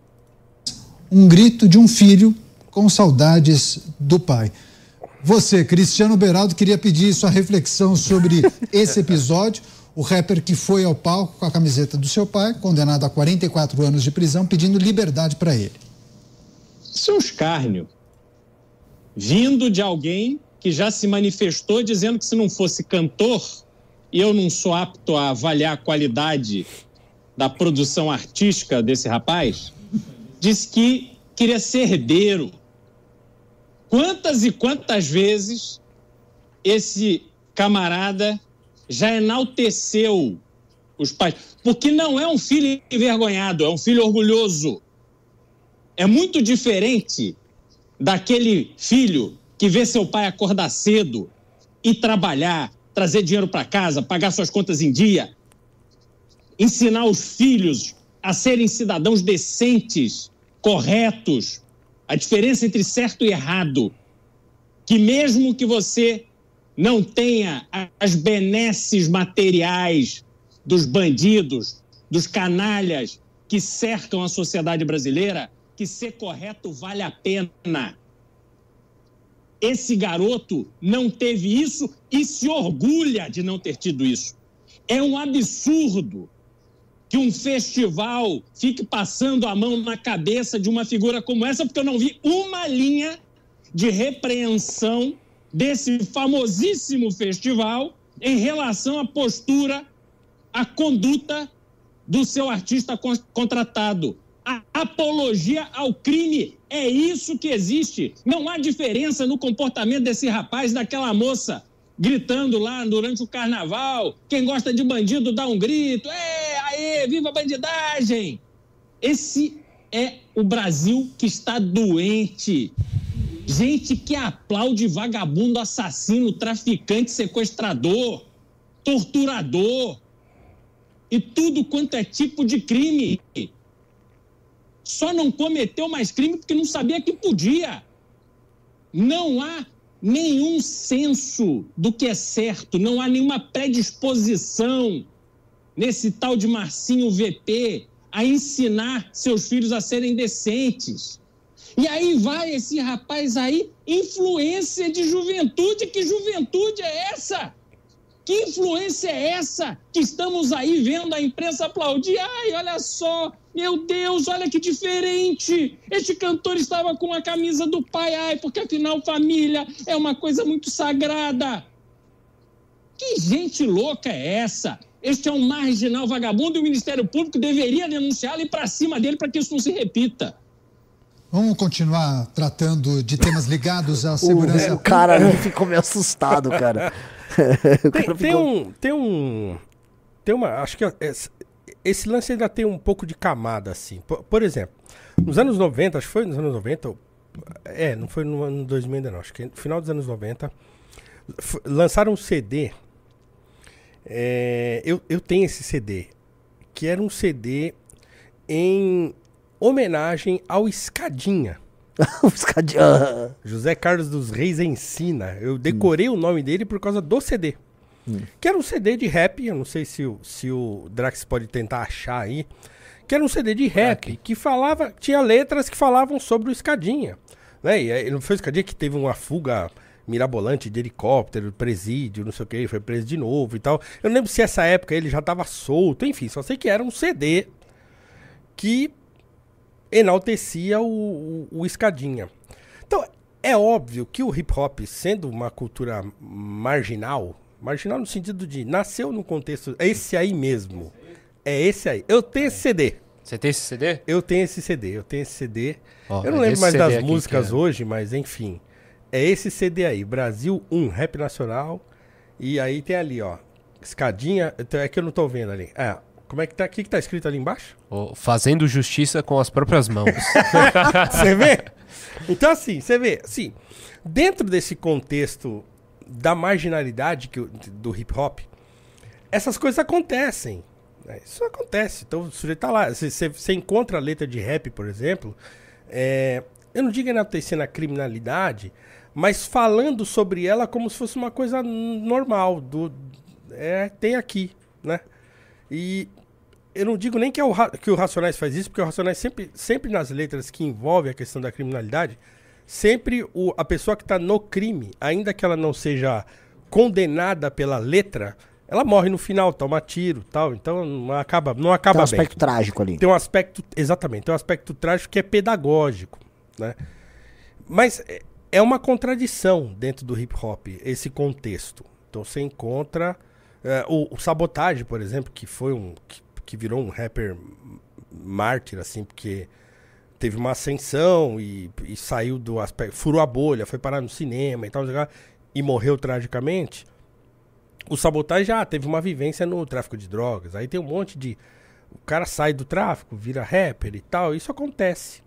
um grito de um filho com saudades do pai. Você, Cristiano Beraldo, queria pedir sua reflexão sobre esse episódio. O rapper que foi ao palco com a camiseta do seu pai, condenado a quarenta e quatro anos de prisão, pedindo liberdade para ele. Isso é um escárnio. Vindo de alguém que já se manifestou dizendo que se não fosse cantor, e eu não sou apto a avaliar a qualidade da produção artística desse rapaz, disse que queria ser herdeiro. Quantas e quantas vezes esse camarada já enalteceu os pais? Porque não é um filho envergonhado, é um filho orgulhoso. É muito diferente daquele filho que vê seu pai acordar cedo e trabalhar, trazer dinheiro para casa, pagar suas contas em dia, ensinar os filhos a serem cidadãos decentes, corretos. A diferença entre certo e errado, que mesmo que você não tenha as benesses materiais dos bandidos, dos canalhas que cercam a sociedade brasileira, que ser correto vale a pena. Esse garoto não teve isso e se orgulha de não ter tido isso. É um absurdo que um festival fique passando a mão na cabeça de uma figura como essa, porque eu não vi uma linha de repreensão desse famosíssimo festival em relação à postura, à conduta do seu artista contratado. A apologia ao crime, é isso que existe. Não há diferença no comportamento desse rapaz, daquela moça, gritando lá durante o carnaval. Quem gosta de bandido dá um grito. É, aê, viva a bandidagem! Esse é o Brasil que está doente. Gente que aplaude vagabundo, assassino, traficante, sequestrador, torturador e tudo quanto é tipo de crime. Só não cometeu mais crime porque não sabia que podia. Não há nenhum senso do que é certo, não há nenhuma predisposição nesse tal de Marcinho V P a ensinar seus filhos a serem decentes. E aí vai esse rapaz aí, influência de juventude. Que juventude é essa? Que influência é essa que estamos aí vendo a imprensa aplaudir? Ai, olha só, meu Deus, olha que diferente. Este cantor estava com a camisa do pai, ai, porque afinal família é uma coisa muito sagrada. Que gente louca é essa? Este é um marginal vagabundo e o Ministério Público deveria denunciá-lo e ir para cima dele para que isso não se repita. Vamos continuar tratando de temas ligados à segurança. O, o cara ali ficou meio assustado, cara. Tem, ficou... tem um... Tem um... Tem uma... Acho que esse, esse lance ainda tem um pouco de camada, assim. Por, por exemplo, nos anos noventa, acho que foi nos anos noventa... É, não foi no ano dois mil ainda não. Acho que no final dos anos noventa... Lançaram um C D... É, eu, eu tenho esse C D. Que era um C D em... homenagem ao Escadinha. O Escadinha. José Carlos dos Reis Ensina. Eu decorei hum. o nome dele por causa do C D. Hum. Que era um C D de rap. Eu não sei se o, se o Drax pode tentar achar aí. Que era um C D de rap. Okay. Que falava... Tinha letras que falavam sobre o Escadinha. Né? E aí, não foi o Escadinha que teve uma fuga mirabolante de helicóptero, presídio, não sei o que. Foi preso de novo e tal. Eu não lembro se essa época ele já estava solto. Enfim, só sei que era um C D que... enaltecia o, o, o Escadinha. Então, é óbvio que o hip-hop, sendo uma cultura marginal, marginal no sentido de nasceu num contexto... É esse aí mesmo. É esse aí. Eu tenho esse C D. Você tem esse C D? Eu tenho esse C D. Eu tenho esse C D. Oh, eu não é lembro mais C D das músicas é... hoje, mas enfim. É esse C D aí. Brasil um, Rap Nacional. E aí tem ali, ó. Escadinha... É que eu não tô vendo ali. É... Como é que tá? O que, que tá escrito ali embaixo? Oh, fazendo justiça com as próprias mãos. Você vê? Então, assim, você vê, assim, dentro desse contexto da marginalidade que, do hip hop, essas coisas acontecem. Né? Isso acontece. Então, o sujeito tá lá. Você, você encontra a letra de rap, por exemplo, é, eu não digo enaltecendo a criminalidade, mas falando sobre ela como se fosse uma coisa normal. Do, é, tem aqui, né? E eu não digo nem que, é o, que o Racionais faz isso, porque o Racionais sempre, sempre nas letras que envolvem a questão da criminalidade, sempre o, a pessoa que está no crime, ainda que ela não seja condenada pela letra, ela morre no final, toma tiro e tal, então não acaba, não acaba bem. Tem um aspecto bem. trágico ali. Tem um aspecto, exatamente, tem um aspecto trágico que é pedagógico, né? Mas é uma contradição dentro do hip hop, esse contexto. Então você encontra é, o, o Sabotagem, por exemplo, que foi um que, que virou um rapper mártir, assim, porque teve uma ascensão e, e saiu do aspecto, furou a bolha, foi parar no cinema e tal, e morreu tragicamente. O Sabotagem já teve uma vivência no tráfico de drogas. Aí tem um monte de... O cara sai do tráfico, vira rapper e tal. Isso acontece.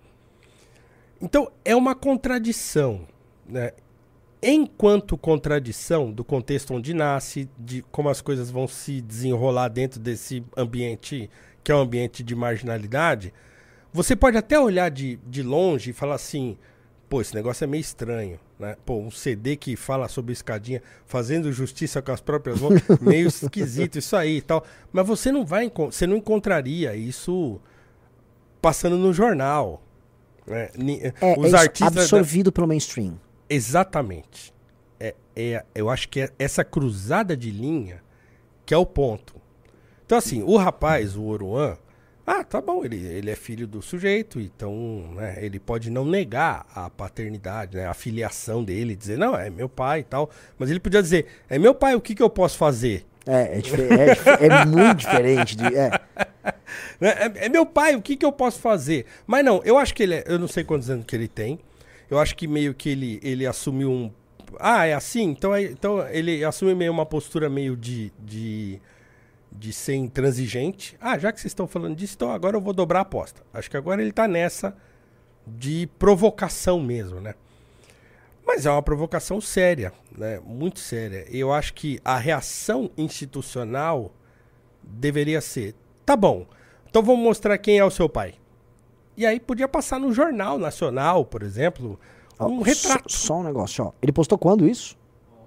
Então, é uma contradição, né? Enquanto contradição do contexto onde nasce, de como as coisas vão se desenrolar dentro desse ambiente, que é um ambiente de marginalidade, você pode até olhar de, de longe e falar assim, pô, esse negócio é meio estranho, né? Pô, um C D que fala sobre escadinha, fazendo justiça com as próprias mãos, meio esquisito isso aí e tal. Mas você não vai, você não encontraria isso passando no jornal, né? É, Os é artistas absorvido da... pelo mainstream. Exatamente. É, é, eu acho que é essa cruzada de linha que é o ponto. Então, assim, o rapaz, o Oruan, ah, tá bom, ele, ele é filho do sujeito, então, né, ele pode não negar a paternidade, né, a filiação dele, dizer, não, é meu pai e tal, mas ele podia dizer, é meu pai, o que, que eu posso fazer? É, é, é, é muito diferente. De, é. É, é meu pai, o que, que eu posso fazer? Mas não, eu acho que ele, é, eu não sei quantos anos que ele tem, eu acho que meio que ele, ele assumiu um, ah, é assim? Então, é, então ele assume meio uma postura meio de... de de ser intransigente. Ah, já que vocês estão falando disso, então agora eu vou dobrar a aposta. Acho que agora ele tá nessa de provocação mesmo, né? Mas é uma provocação séria, né? Muito séria. Eu acho que a reação institucional deveria ser, tá bom, então vamos mostrar quem é o seu pai. E aí podia passar no Jornal Nacional, por exemplo, um oh, retrato. Só, só um negócio, ó. Ele postou quando isso?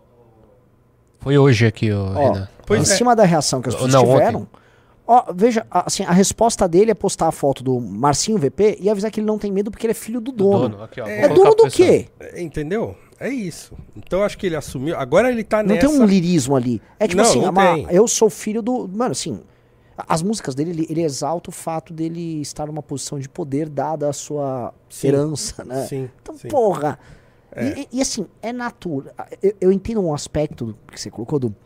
Foi hoje aqui, ó, ó Renan. Em é. cima da reação que as pessoas Não, tiveram, ontem. ó, veja, assim, a resposta dele é postar a foto do Marcinho V P e avisar que ele não tem medo porque ele é filho do dono. dono. Aqui, ó, é, é dono do quê? É, entendeu? É isso. Então acho que ele assumiu. Agora ele tá não nessa... Não tem um lirismo ali. É tipo não, assim, não uma, eu sou filho do... Mano, assim, as músicas dele, ele, ele exalta o fato dele estar numa posição de poder dada a sua sim, herança, né? Sim, então, sim. porra. É. E, e assim, é natural. Eu, eu entendo um aspecto que você colocou do...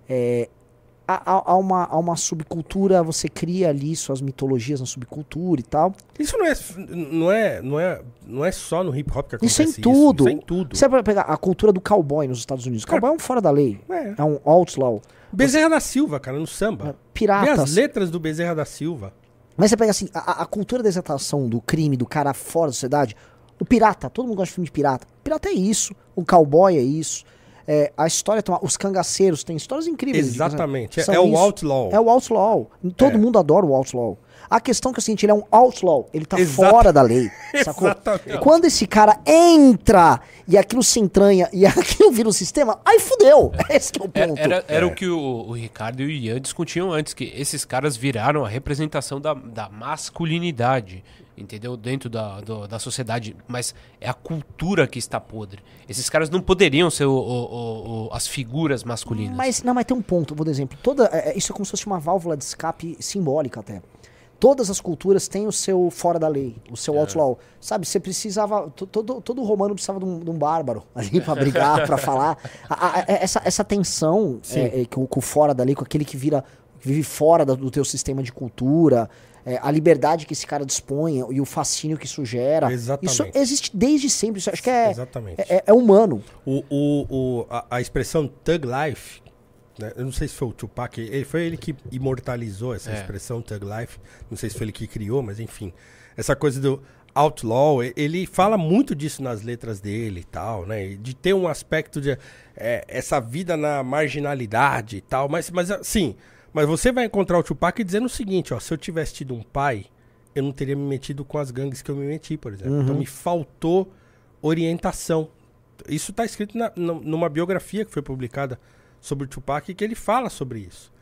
É, há, há, uma, há uma subcultura, você cria ali suas mitologias na subcultura e tal. Isso não é, não é, não é, não é só no hip hop que acontece isso. Isso em tudo. Isso é em tudo. Você vai pegar a cultura do cowboy nos Estados Unidos. O cowboy é um fora da lei. É, é um outlaw. Bezerra você... da Silva, cara, no samba. Piratas. Vê as letras do Bezerra da Silva. Mas você pega assim, a, a cultura da exaltação do crime, do cara fora da sociedade. O pirata, todo mundo gosta de filme de pirata. O pirata é isso. O cowboy é isso. É, a história, os cangaceiros, tem histórias incríveis. Exatamente, é, é o outlaw. É o outlaw. Todo é. mundo adora o outlaw. A questão é que é o seguinte, ele é um outlaw, ele tá Exato. fora da lei, sacou? Exatamente. Quando esse cara entra e aquilo se entranha e aquilo vira um sistema, aí fudeu. É. Esse que é o ponto. Era, era, era é. o que o, o Ricardo e o Ian discutiam antes, que esses caras viraram a representação da, da masculinidade, entendeu? Dentro da, do, da sociedade, mas é a cultura que está podre. Esses caras não poderiam ser o, o, o, as figuras masculinas. Mas, não, mas tem um ponto, vou dar exemplo. Toda, é, isso é como se fosse uma válvula de escape simbólica até. Todas as culturas têm o seu fora da lei, o seu é. outlaw. Sabe, você precisava... Todo, todo romano precisava de um, de um bárbaro ali pra brigar, pra falar. A, a, essa, essa tensão é, é, com, com o fora da lei, com aquele que vira, vive fora do, do teu sistema de cultura, é, a liberdade que esse cara dispõe e o fascínio que isso gera. Exatamente. Isso existe desde sempre. Isso acho que é, Exatamente. é, é humano. O, o, o, a, a expressão thug life... Eu não sei se foi o Tupac, ele, foi ele que imortalizou essa é. expressão Thug Life, não sei se foi ele que criou, mas enfim. Essa coisa do outlaw, ele fala muito disso nas letras dele e tal, né? De ter um aspecto de é, essa vida na marginalidade e tal, mas, mas assim, mas você vai encontrar o Tupac dizendo o seguinte, ó, se eu tivesse tido um pai, eu não teria me metido com as gangues que eu me meti, por exemplo. Uhum. Então me faltou orientação. Isso está escrito na, numa biografia que foi publicada sobre o Tupac, que ele fala sobre isso.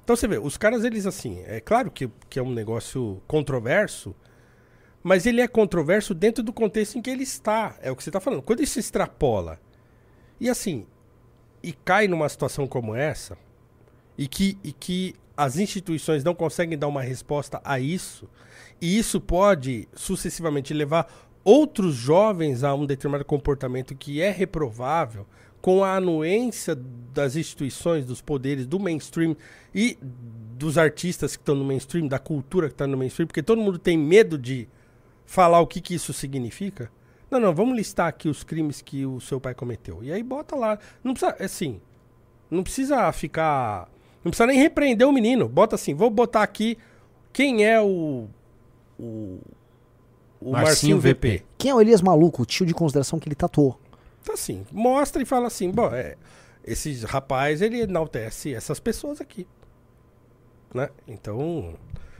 Então você vê, os caras, eles assim, é claro que, que é um negócio controverso, mas ele é controverso dentro do contexto em que ele está. É o que você está falando. Quando isso se extrapola e assim, e cai numa situação como essa, e que, e que as instituições não conseguem dar uma resposta a isso, e isso pode sucessivamente levar outros jovens a um determinado comportamento que é reprovável, com a anuência das instituições, dos poderes, do mainstream e dos artistas que estão no mainstream, da cultura que está no mainstream, porque todo mundo tem medo de falar o que, que isso significa. Não, não, vamos listar aqui os crimes que o seu pai cometeu. E aí bota lá. Não precisa, assim, não precisa ficar... Não precisa nem repreender o menino. Bota assim, vou botar aqui quem é o... O, o Marcinho, Marcinho V P. Quem é o Elias Maluco, o tio de consideração que ele tatuou? Então assim, mostra e fala assim, bom, é, esse rapaz, ele enaltece essas pessoas aqui. Né? Então...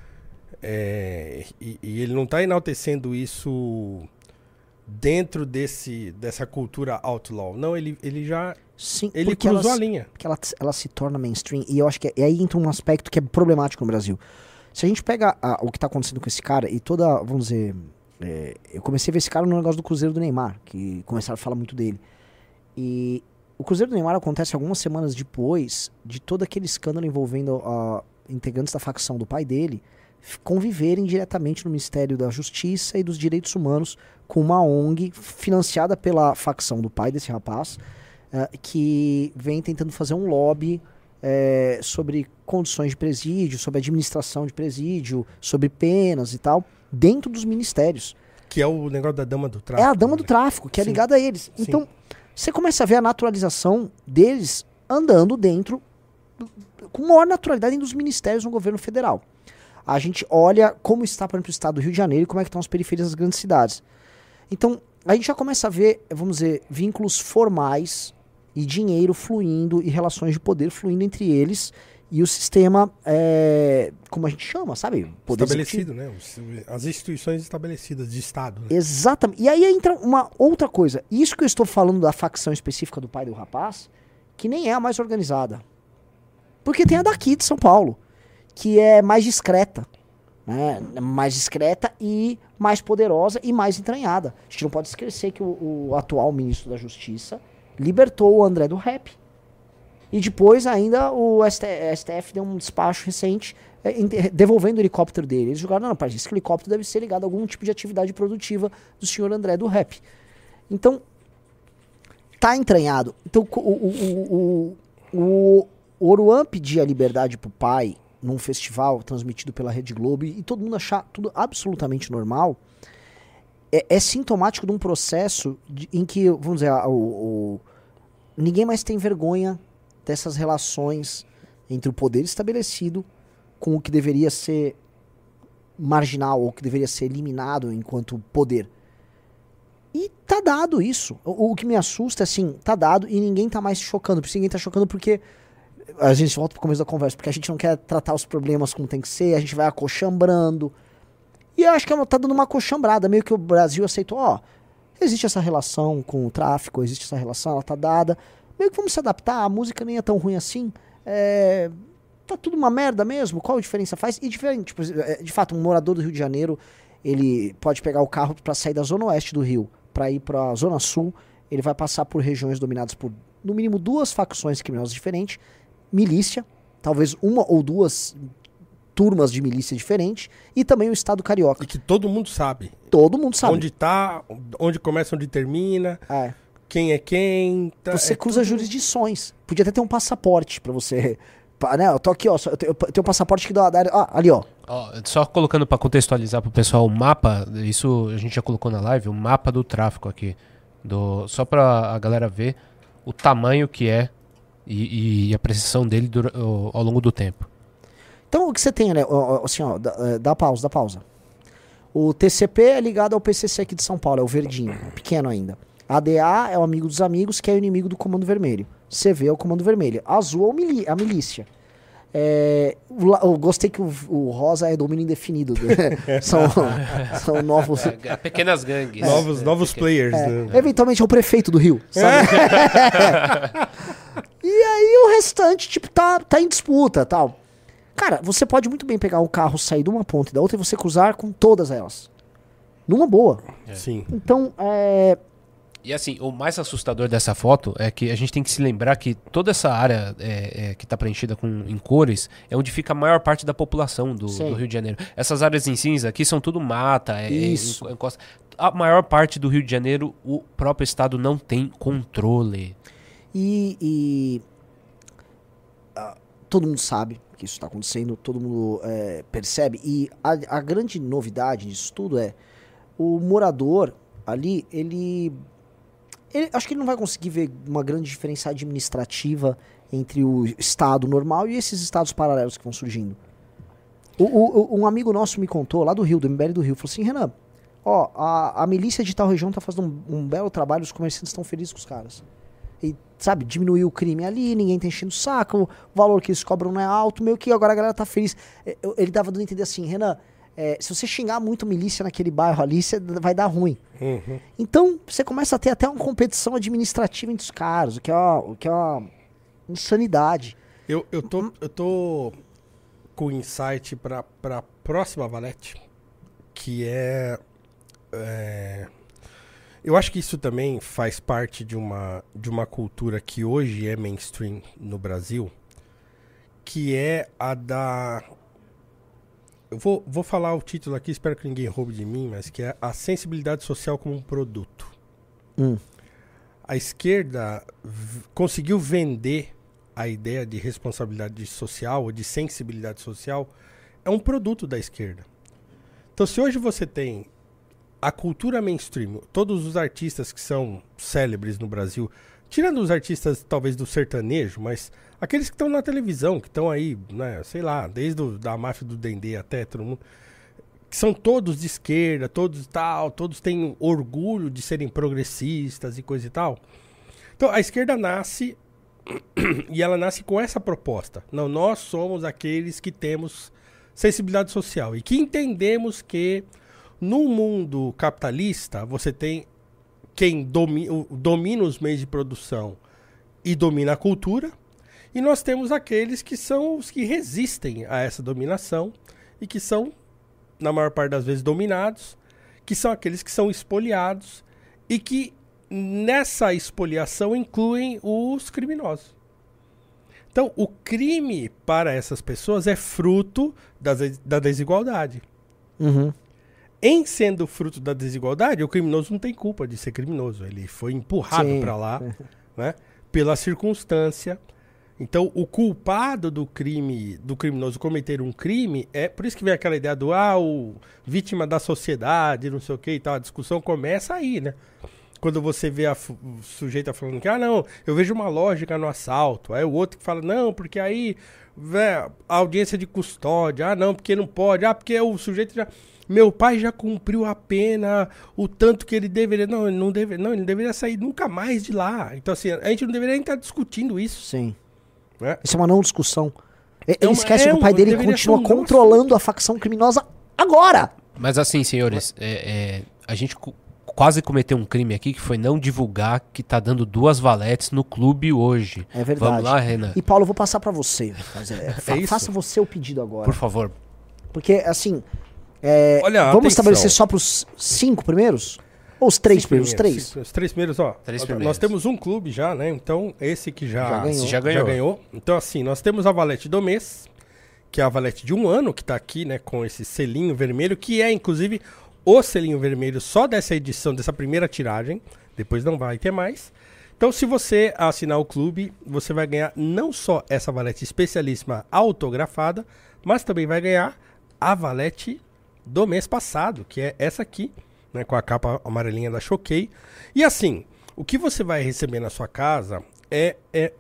É, e, e ele não está enaltecendo isso dentro desse, dessa cultura outlaw. Não, ele, ele já Sim, ele cruzou ela, a linha. Porque ela, ela se torna mainstream. E eu acho que é, e aí entra um aspecto que é problemático no Brasil. Se a gente pega a, o que está acontecendo com esse cara e toda, vamos dizer... É, eu comecei a ver esse cara no negócio do Cruzeiro do Neymar, que começaram a falar muito dele. E o Cruzeiro do Neymar acontece algumas semanas depois de todo aquele escândalo envolvendo uh, integrantes da facção do pai dele conviverem diretamente no Ministério da Justiça e dos Direitos Humanos com uma O N G financiada pela facção do pai desse rapaz, uh, que vem tentando fazer um lobby uh, sobre condições de presídio, sobre administração de presídio, sobre penas e tal, dentro dos ministérios. Que é o negócio da dama do tráfico. É a dama do tráfico, que é Sim. ligada a eles. Sim. Então, você começa a ver a naturalização deles andando dentro, com maior naturalidade dentro dos ministérios no governo federal. A gente olha como está, por exemplo, o estado do Rio de Janeiro e como é que estão as periferias das grandes cidades. Então, a gente já começa a ver, vamos dizer, vínculos formais e dinheiro fluindo e relações de poder fluindo entre eles e o sistema, é, como a gente chama, sabe? Poder estabelecido, né? As instituições estabelecidas de Estado. Né? Exatamente. E aí entra uma outra coisa. Isso que eu estou falando da facção específica do pai do rapaz, que nem é a mais organizada. Porque tem a daqui de São Paulo, que é mais discreta, né? Mais discreta e mais poderosa e mais entranhada. A gente não pode esquecer que o, o atual ministro da Justiça libertou o André do Rap. E depois ainda o S T F deu um despacho recente é, devolvendo o helicóptero dele. Eles jogaram, não, parece que esse helicóptero deve ser ligado a algum tipo de atividade produtiva do senhor André do Rap. Então, tá entranhado. Então, o, o, o, o, o Oruan pedir a liberdade pro pai num festival transmitido pela Rede Globo e todo mundo achar tudo absolutamente normal, é, é sintomático de um processo de, em que, vamos dizer, o, o, ninguém mais tem vergonha dessas relações entre o poder estabelecido com o que deveria ser marginal, ou o que deveria ser eliminado enquanto poder. E tá dado isso. O, o que me assusta é assim, tá dado e ninguém tá mais se chocando. Por isso ninguém tá chocando porque a gente volta pro começo da conversa, porque a gente não quer tratar os problemas como tem que ser, a gente vai acochambrando. E eu acho que tá dando uma acochambrada, meio que o Brasil aceitou, ó, existe essa relação com o tráfico, existe essa relação, ela tá dada, meio que vamos se adaptar, a música nem é tão ruim assim, é, tá tudo uma merda mesmo, qual a diferença faz? E diferente, tipo, de fato, um morador do Rio de Janeiro, ele pode pegar o carro para sair da zona oeste do Rio, para ir pra zona sul, ele vai passar por regiões dominadas por, no mínimo, duas facções criminosas diferentes, milícia, talvez uma ou duas turmas de milícia diferentes, e também o Estado Carioca. E que todo mundo sabe. Todo mundo sabe. Onde tá, onde começa, onde termina, é. Quem é quem. Tá, você é cruza tudo... jurisdições. Podia até ter um passaporte pra você. Pra, né, eu tô aqui, ó, eu tenho, eu tenho um passaporte aqui da área. Ah, ali, ó. ó. Só colocando pra contextualizar pro pessoal o mapa, isso a gente já colocou na live, o mapa do tráfico aqui. Do, só pra a galera ver o tamanho que é e, e a precisão dele dura, ao, ao longo do tempo. Então o que você tem, né? Assim, ó, dá, dá pausa, dá pausa. O T C P é ligado ao P C C aqui de São Paulo, é o verdinho, é pequeno ainda. A D A é o amigo dos amigos, que é o inimigo do Comando Vermelho. C V é o Comando Vermelho. Azul é o mili- a milícia. É, eu gostei que o, o rosa é domínio indefinido. Né? são, são novos... É, pequenas gangues. Novos, é, novos pequeno. players. É, né? eventualmente é o prefeito do Rio, sabe? E aí o restante, tipo, tá, tá em disputa, tal. Cara, você pode muito bem pegar um carro, sair de uma ponta e da outra e você cruzar com todas elas. Numa boa. É. Sim. Então, é... E assim, o mais assustador dessa foto é que a gente tem que se lembrar que toda essa área é, é, que está preenchida com, em cores é onde fica a maior parte da população do, do Rio de Janeiro. Essas áreas em cinza aqui são tudo mata, é, Isso. É, encosta. A maior parte do Rio de Janeiro, o próprio estado não tem controle. E... e... ah, todo mundo sabe que isso está acontecendo, todo mundo é, percebe. E a, a grande novidade disso tudo é o morador ali, ele... Ele, acho que ele não vai conseguir ver uma grande diferença administrativa entre o estado normal e esses estados paralelos que vão surgindo. O, o, um amigo nosso me contou, lá do Rio, do M B L do Rio, falou assim, Renan, ó, a, a milícia de tal região tá fazendo um, um belo trabalho, os comerciantes estão felizes com os caras. E, sabe, diminuiu o crime ali, ninguém tá enchendo o saco, o valor que eles cobram não é alto, meio que agora a galera tá feliz. Ele dava dando a entender assim, Renan, É, se você xingar muito milícia naquele bairro ali, você vai dar ruim. Uhum. Então, você começa a ter até uma competição administrativa entre os caras, o que é uma, o que é uma insanidade. Eu, eu, tô, eu tô com insight pra, pra próxima Valete, que é, é... Eu acho que isso também faz parte de uma, de uma cultura que hoje é mainstream no Brasil, que é a da... Eu vou, vou falar o título aqui, espero que ninguém roube de mim, mas que é a sensibilidade social como um produto. Hum. A esquerda v- conseguiu vender a ideia de responsabilidade social ou de sensibilidade social, é um produto da esquerda. Então, se hoje você tem a cultura mainstream, todos os artistas que são célebres no Brasil, tirando os artistas talvez do sertanejo, mas aqueles que estão na televisão, que estão aí, né, sei lá, desde o, da máfia do Dendê até todo mundo, que são todos de esquerda, todos tal, todos têm orgulho de serem progressistas e coisa e tal. Então a esquerda nasce e ela nasce com essa proposta. Não, nós somos aqueles que temos sensibilidade social e que entendemos que no mundo capitalista você tem quem domina, domina os meios de produção e domina a cultura, e nós temos aqueles que são os que resistem a essa dominação e que são, na maior parte das vezes, dominados, que são aqueles que são expoliados e que nessa expoliação incluem os criminosos. Então, o crime para essas pessoas é fruto da, da desigualdade. Uhum. Em sendo fruto da desigualdade, o criminoso não tem culpa de ser criminoso. Ele foi empurrado para lá, né, pela circunstância. Então, o culpado do crime, do criminoso cometer um crime, é por isso que vem aquela ideia do ah, o vítima da sociedade, não sei o que e tal. A discussão começa aí, né? Quando você vê a o sujeito falando que, ah, não, eu vejo uma lógica no assalto. Aí o outro que fala, não, porque aí véio, a audiência de custódia, ah, não, porque não pode, ah, porque o sujeito já... Meu pai já cumpriu a pena, o tanto que ele deveria... Não, ele não, deve, não, ele não deveria sair nunca mais de lá. Então, assim, a gente não deveria nem estar discutindo isso. Sim. Né? Isso é uma não discussão. Ele é uma, esquece é que o pai um, dele continua um controlando a facção criminosa agora. Mas assim, senhores, é, é, a gente co- quase cometeu um crime aqui que foi não divulgar que tá dando duas valetes no clube hoje. É verdade. Vamos lá, Renan? E Paulo, eu vou passar pra você. Fazer, é, fa- isso? faça você o pedido agora. Por favor. Porque, assim, é, Olha, vamos atenção. estabelecer só pros cinco primeiros? Ou os três Cinco primeiros? Os três? cinco, os três primeiros, ó. Três nós primeiros. temos um clube já, né? Então, esse que já, Já ganhou. Esse já ganhou. já ganhou. Então, assim, nós temos a valete do mês, que é a valete de um ano, que tá aqui, né, com esse selinho vermelho, que é, inclusive, o selinho vermelho só dessa edição, dessa primeira tiragem. Depois não vai ter mais. Então, se você assinar o clube, você vai ganhar não só essa valete especialíssima autografada, mas também vai ganhar a valete do mês passado, que é essa aqui, né, com a capa amarelinha da Choquei. E assim, o que você vai receber na sua casa é, é,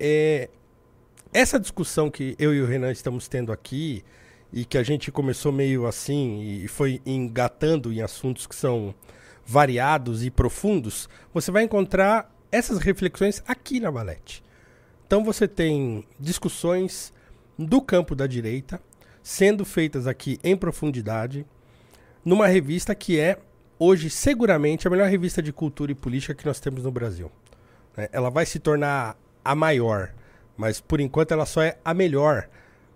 é essa discussão que eu e o Renan estamos tendo aqui, e que a gente começou meio assim e foi engatando em assuntos que são variados e profundos, você vai encontrar essas reflexões aqui na Valete. Então você tem discussões do campo da direita sendo feitas aqui em profundidade, numa revista que é hoje seguramente a melhor revista de cultura e política que nós temos no Brasil. Ela vai se tornar a maior, mas por enquanto ela só é a melhor.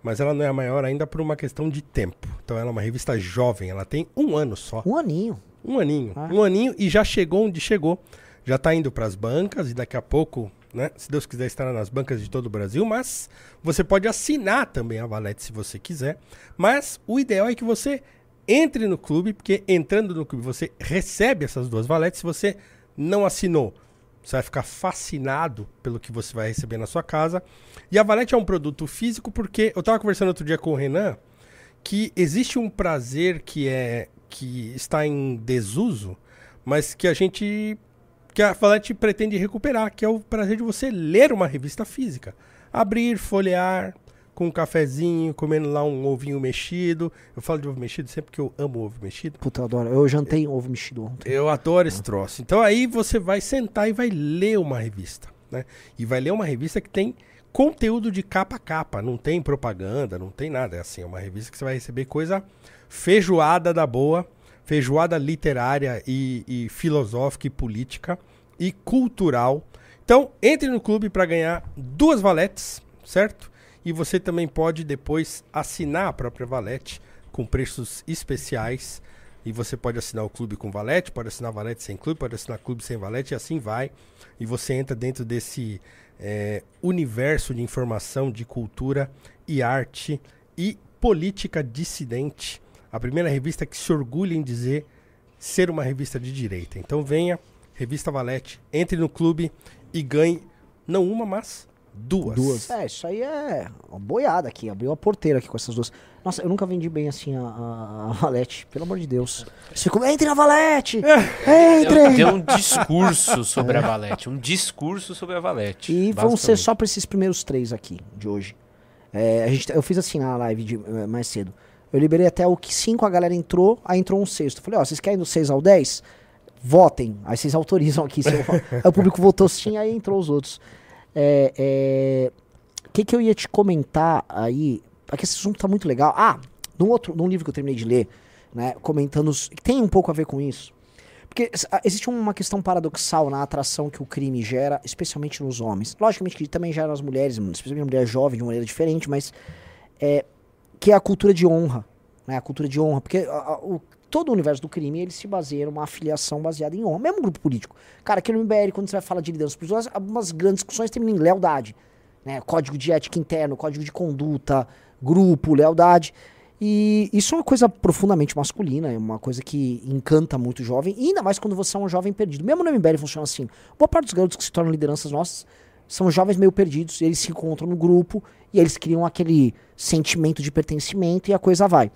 mas ela não é a maior ainda por uma questão de tempo. Então ela é uma revista jovem, ela tem um ano só. Um aninho. Um aninho. Ah. Um aninho e já chegou onde chegou. Já está indo para as bancas e daqui a pouco, né, se Deus quiser, estará nas bancas de todo o Brasil, mas você pode assinar também a Valete se você quiser. Mas o ideal é que você entre no clube, porque entrando no clube você recebe essas duas Valetes. Se você não assinou, você vai ficar fascinado pelo que você vai receber na sua casa. E a Valete é um produto físico porque eu estava conversando outro dia com o Renan que existe um prazer que, é, que está em desuso, mas que a gente... que a Valete pretende recuperar, que é o prazer de você ler uma revista física. Abrir, folhear, com um cafezinho, comendo lá um ovinho mexido. Eu falo de ovo mexido sempre que eu amo ovo mexido. Puta, eu adoro. Eu jantei um ovo mexido ontem. Eu adoro esse troço. Então aí você vai sentar e vai ler uma revista, né? E vai ler uma revista que tem conteúdo de capa a capa. Não tem propaganda, não tem nada. É assim, é uma revista que você vai receber coisa feijoada da boa. Feijoada literária e, e filosófica e política e cultural. Então, entre no clube para ganhar duas Valetes, certo? E você também pode depois assinar a própria Valete com preços especiais. E você pode assinar o clube com Valete, pode assinar Valete sem clube, pode assinar clube sem Valete e assim vai. E você entra dentro desse é, universo de informação, de cultura e arte e política dissidente. A primeira revista que se orgulha em dizer ser uma revista de direita. Então venha, Revista Valete, entre no clube e ganhe não uma, mas duas. Duas. É, isso aí é uma boiada aqui. Abriu a porteira aqui com essas duas. Nossa, eu nunca vendi bem assim a, a, a Valete, pelo amor de Deus. Você ficou, entre na Valete! Entre! Deu um discurso sobre a Valete. Um discurso sobre a Valete. E vão ser só para esses primeiros três aqui, de hoje. É, a gente, eu fiz assim na live de, mais cedo. Eu liberei até o que cinco, a galera entrou, aí entrou um sexto. Eu falei, ó, vocês querem do seis ao dez? Votem. Aí vocês autorizam aqui. Se eu... aí o público votou sim, aí entrou os outros. É, é... O que que eu ia te comentar aí? Aqui esse assunto tá muito legal. Ah, num, outro, num livro que eu terminei de ler, né, comentando, os... tem um pouco a ver com isso. Porque existe uma questão paradoxal na atração que o crime gera, especialmente nos homens. Logicamente que também gera nas mulheres, especialmente na mulher jovem, de uma maneira diferente, mas... É... que é a cultura de honra, né? A cultura de honra, porque a, a, o, todo o universo do crime, ele se baseia numa afiliação baseada em honra, mesmo grupo político. Cara, aqui no M B L, quando você vai falar de liderança, algumas grandes discussões terminam em lealdade, né? Código de ética interno, código de conduta, grupo, lealdade, e isso é uma coisa profundamente masculina, é uma coisa que encanta muito o jovem, e ainda mais quando você é um jovem perdido. Mesmo no M B L funciona assim, boa parte dos garotos que se tornam lideranças nossas são jovens meio perdidos, eles se encontram no grupo e eles criam aquele sentimento de pertencimento e a coisa vai.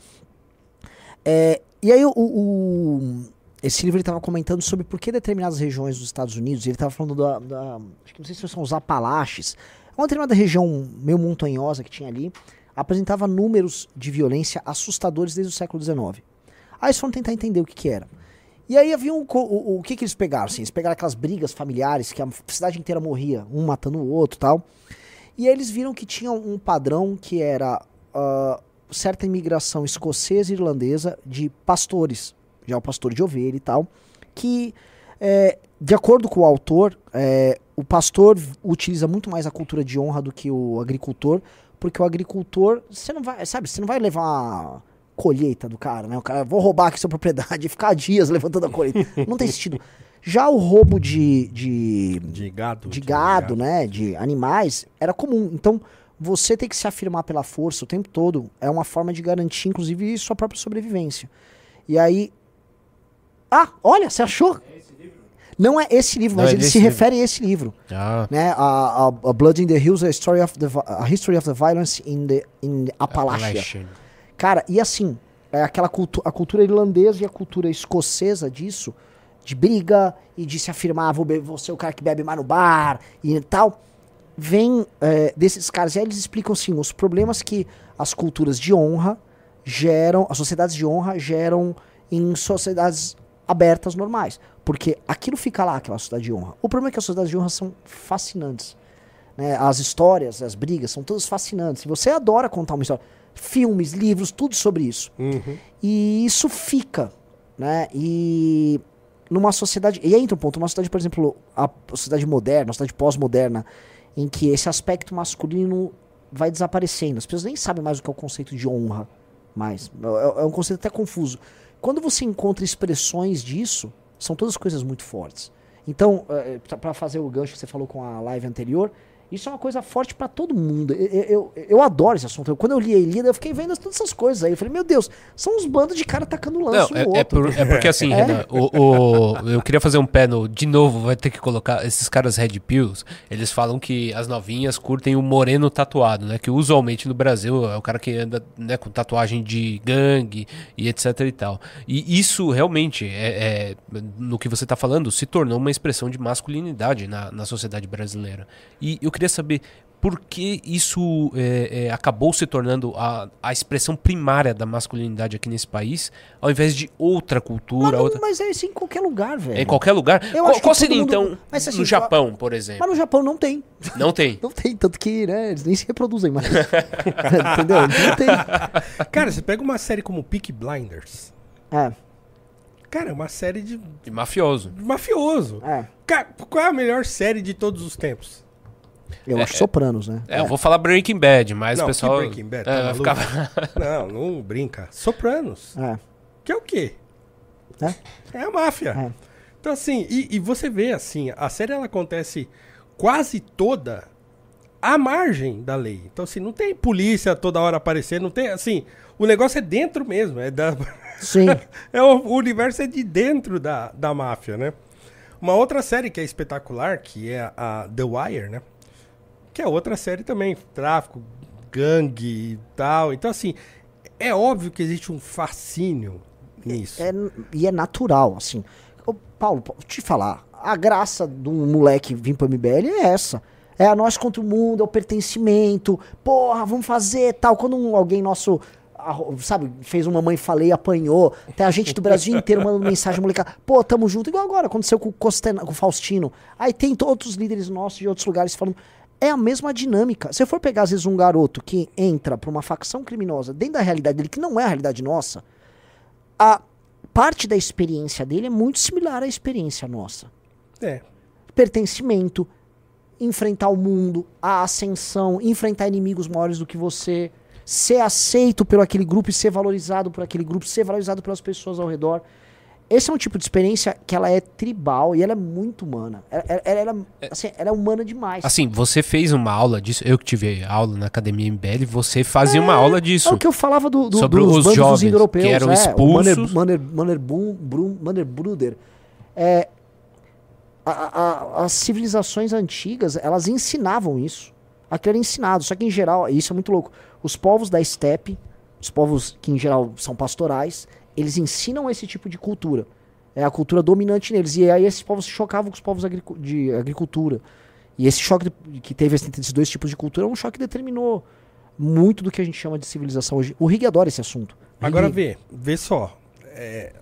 É, e aí o, o, esse livro ele estava comentando sobre por que determinadas regiões dos Estados Unidos, ele estava falando da, da, acho que não sei se são os Apalaches, uma determinada região meio montanhosa que tinha ali, apresentava números de violência assustadores desde o século dezenove. Aí eles foram tentar entender o que que era. E aí havia um, o, o que que eles pegaram? Assim, eles pegaram aquelas brigas familiares que a cidade inteira morria, um matando o outro e tal. E aí eles viram que tinha um padrão que era uh, certa imigração escocesa e irlandesa de pastores, já o pastor de ovelha e tal, que, é, de acordo com o autor, é, o pastor utiliza muito mais a cultura de honra do que o agricultor, porque o agricultor, você não vai, sabe, você não vai levar uma colheita do cara, né? O cara, vou roubar aqui sua propriedade e ficar dias levantando a colheita. Não tem sentido. Já o roubo de... De, de gado. De gado, né? De animais, era comum. Então, você ter que se afirmar pela força o tempo todo é uma forma de garantir, inclusive, sua própria sobrevivência. E aí... Ah, olha, você achou? É esse livro? Não é esse livro, mas Não, ele é se livro. refere a esse livro. Ah. Né? A, a, a Blood in the Hills, a History of the, a History of the Violence in the in Appalachia. Appalachian. Cara, e assim, é aquela cultu a cultura irlandesa e a cultura escocesa disso, de briga e de se afirmar, vou, vou ser o cara que bebe mais no bar e tal, vem é, desses caras. E aí eles explicam assim, os problemas que as culturas de honra geram, as sociedades de honra geram em sociedades abertas normais. Porque aquilo fica lá, aquela sociedade de honra. O problema é que as sociedades de honra são fascinantes. Né? As histórias, as brigas são todas fascinantes. E você adora contar uma história. Filmes, livros, tudo sobre isso. Uhum. E isso fica, né? E numa sociedade... E aí entra um ponto, uma sociedade, por exemplo, a sociedade moderna, a sociedade pós-moderna, em que esse aspecto masculino vai desaparecendo. As pessoas nem sabem mais o que é o conceito de honra mais. É, é um conceito até confuso. Quando você encontra expressões disso, são todas coisas muito fortes. Então, é, para fazer o gancho que você falou com a live anterior, isso é uma coisa forte pra todo mundo. Eu, eu, eu adoro esse assunto. Eu, quando eu li a Ilíada, eu fiquei vendo todas essas coisas aí. Eu falei, meu Deus, são uns bandos de cara tacando lança Não, um no é, é, outro. por, é porque assim, É? Renan, o, o- eu queria fazer um pé no... De novo, vai ter que colocar... Esses caras Red Pills, eles falam que as novinhas curtem o moreno tatuado, né? Que usualmente no Brasil é o cara que anda, né, com tatuagem de gangue e etc e tal. E isso realmente, é, é, no que você tá falando, se tornou uma expressão de masculinidade na, na sociedade brasileira. E eu queria saber... Por que isso é, é, acabou se tornando a, a expressão primária da masculinidade aqui nesse país, ao invés de outra cultura? Mas, não- outra... mas é isso em qualquer lugar, velho. É em qualquer lugar? Eu Qual, acho que qual todo seria mundo- então Mas, assim, no Japão, por exemplo? Mas no Japão não tem. Não tem. Não tem, tanto que, né, eles nem se reproduzem mais. Entendeu? Não tem. Cara, você pega uma série como Peaky Blinders. É, Cara, é uma série de, De mafioso. de mafioso. é. Cara, qual é a melhor série de todos os tempos? Eu acho Sopranos, né? É, eu vou falar Breaking Bad, mas Não, o pessoal... que Breaking Bad, tá é, vai maluco? ficar... Não, não brinca. Sopranos. É. Que é o quê? É. É a máfia. É. Então, assim, e, e você vê, assim, a série ela acontece quase toda à margem da lei. Então, assim, não tem polícia toda hora aparecendo, não tem, assim, o negócio é dentro mesmo, é da... Sim. é o, o universo é de dentro da, da máfia, né? Uma outra série que é espetacular, que é a The Wire, né? Que é outra série também, tráfico, gangue e tal. Então, assim, é óbvio que existe um fascínio nisso. É, e é natural, assim. Ô, Paulo, vou te falar, a graça de um moleque vir pro M B L é essa. É a nós contra o mundo, é o pertencimento. Porra, vamos fazer tal. Quando um, alguém nosso, arro- sabe, fez uma mãe falei e apanhou, tem a gente do Brasil inteiro mandando mensagem, molecada, pô, tamo junto. Igual agora, aconteceu com o, Costen, com o Faustino. Aí tem to- outros líderes nossos de outros lugares falando. É a mesma dinâmica. Se você for pegar, às vezes, um garoto que entra pra uma facção criminosa dentro da realidade dele, que não é a realidade nossa, a parte da experiência dele é muito similar à experiência nossa. É. Pertencimento, enfrentar o mundo, a ascensão, enfrentar inimigos maiores do que você, ser aceito por aquele grupo e ser valorizado por aquele grupo, ser valorizado pelas pessoas ao redor. Esse é um tipo de experiência que ela é tribal e ela é muito humana. Ela, ela, ela, assim, ela é humana demais. Assim, você fez uma aula disso, eu que tive aula na Academia M B L, você fazia uma aula disso. É o que eu falava do, do, Sobre dos os bandos jovens dos indo-europeus. que eram é, expulsos. O Manner, Manner, Manner, Brum, Brum, Manner Bruder. É, a- a- as civilizações antigas, elas ensinavam isso. Aquilo era ensinado, só que em geral, e isso é muito louco, os povos da estepe, os povos que em geral são pastorais, eles ensinam esse tipo de cultura. É a cultura dominante neles. E aí esses povos se chocavam com os povos agricu- de agricultura. E esse choque de- que teve entre esses dois tipos de cultura é um choque que determinou muito do que a gente chama de civilização hoje. O Rig adora esse assunto. Agora Rig- vê, vê só. É,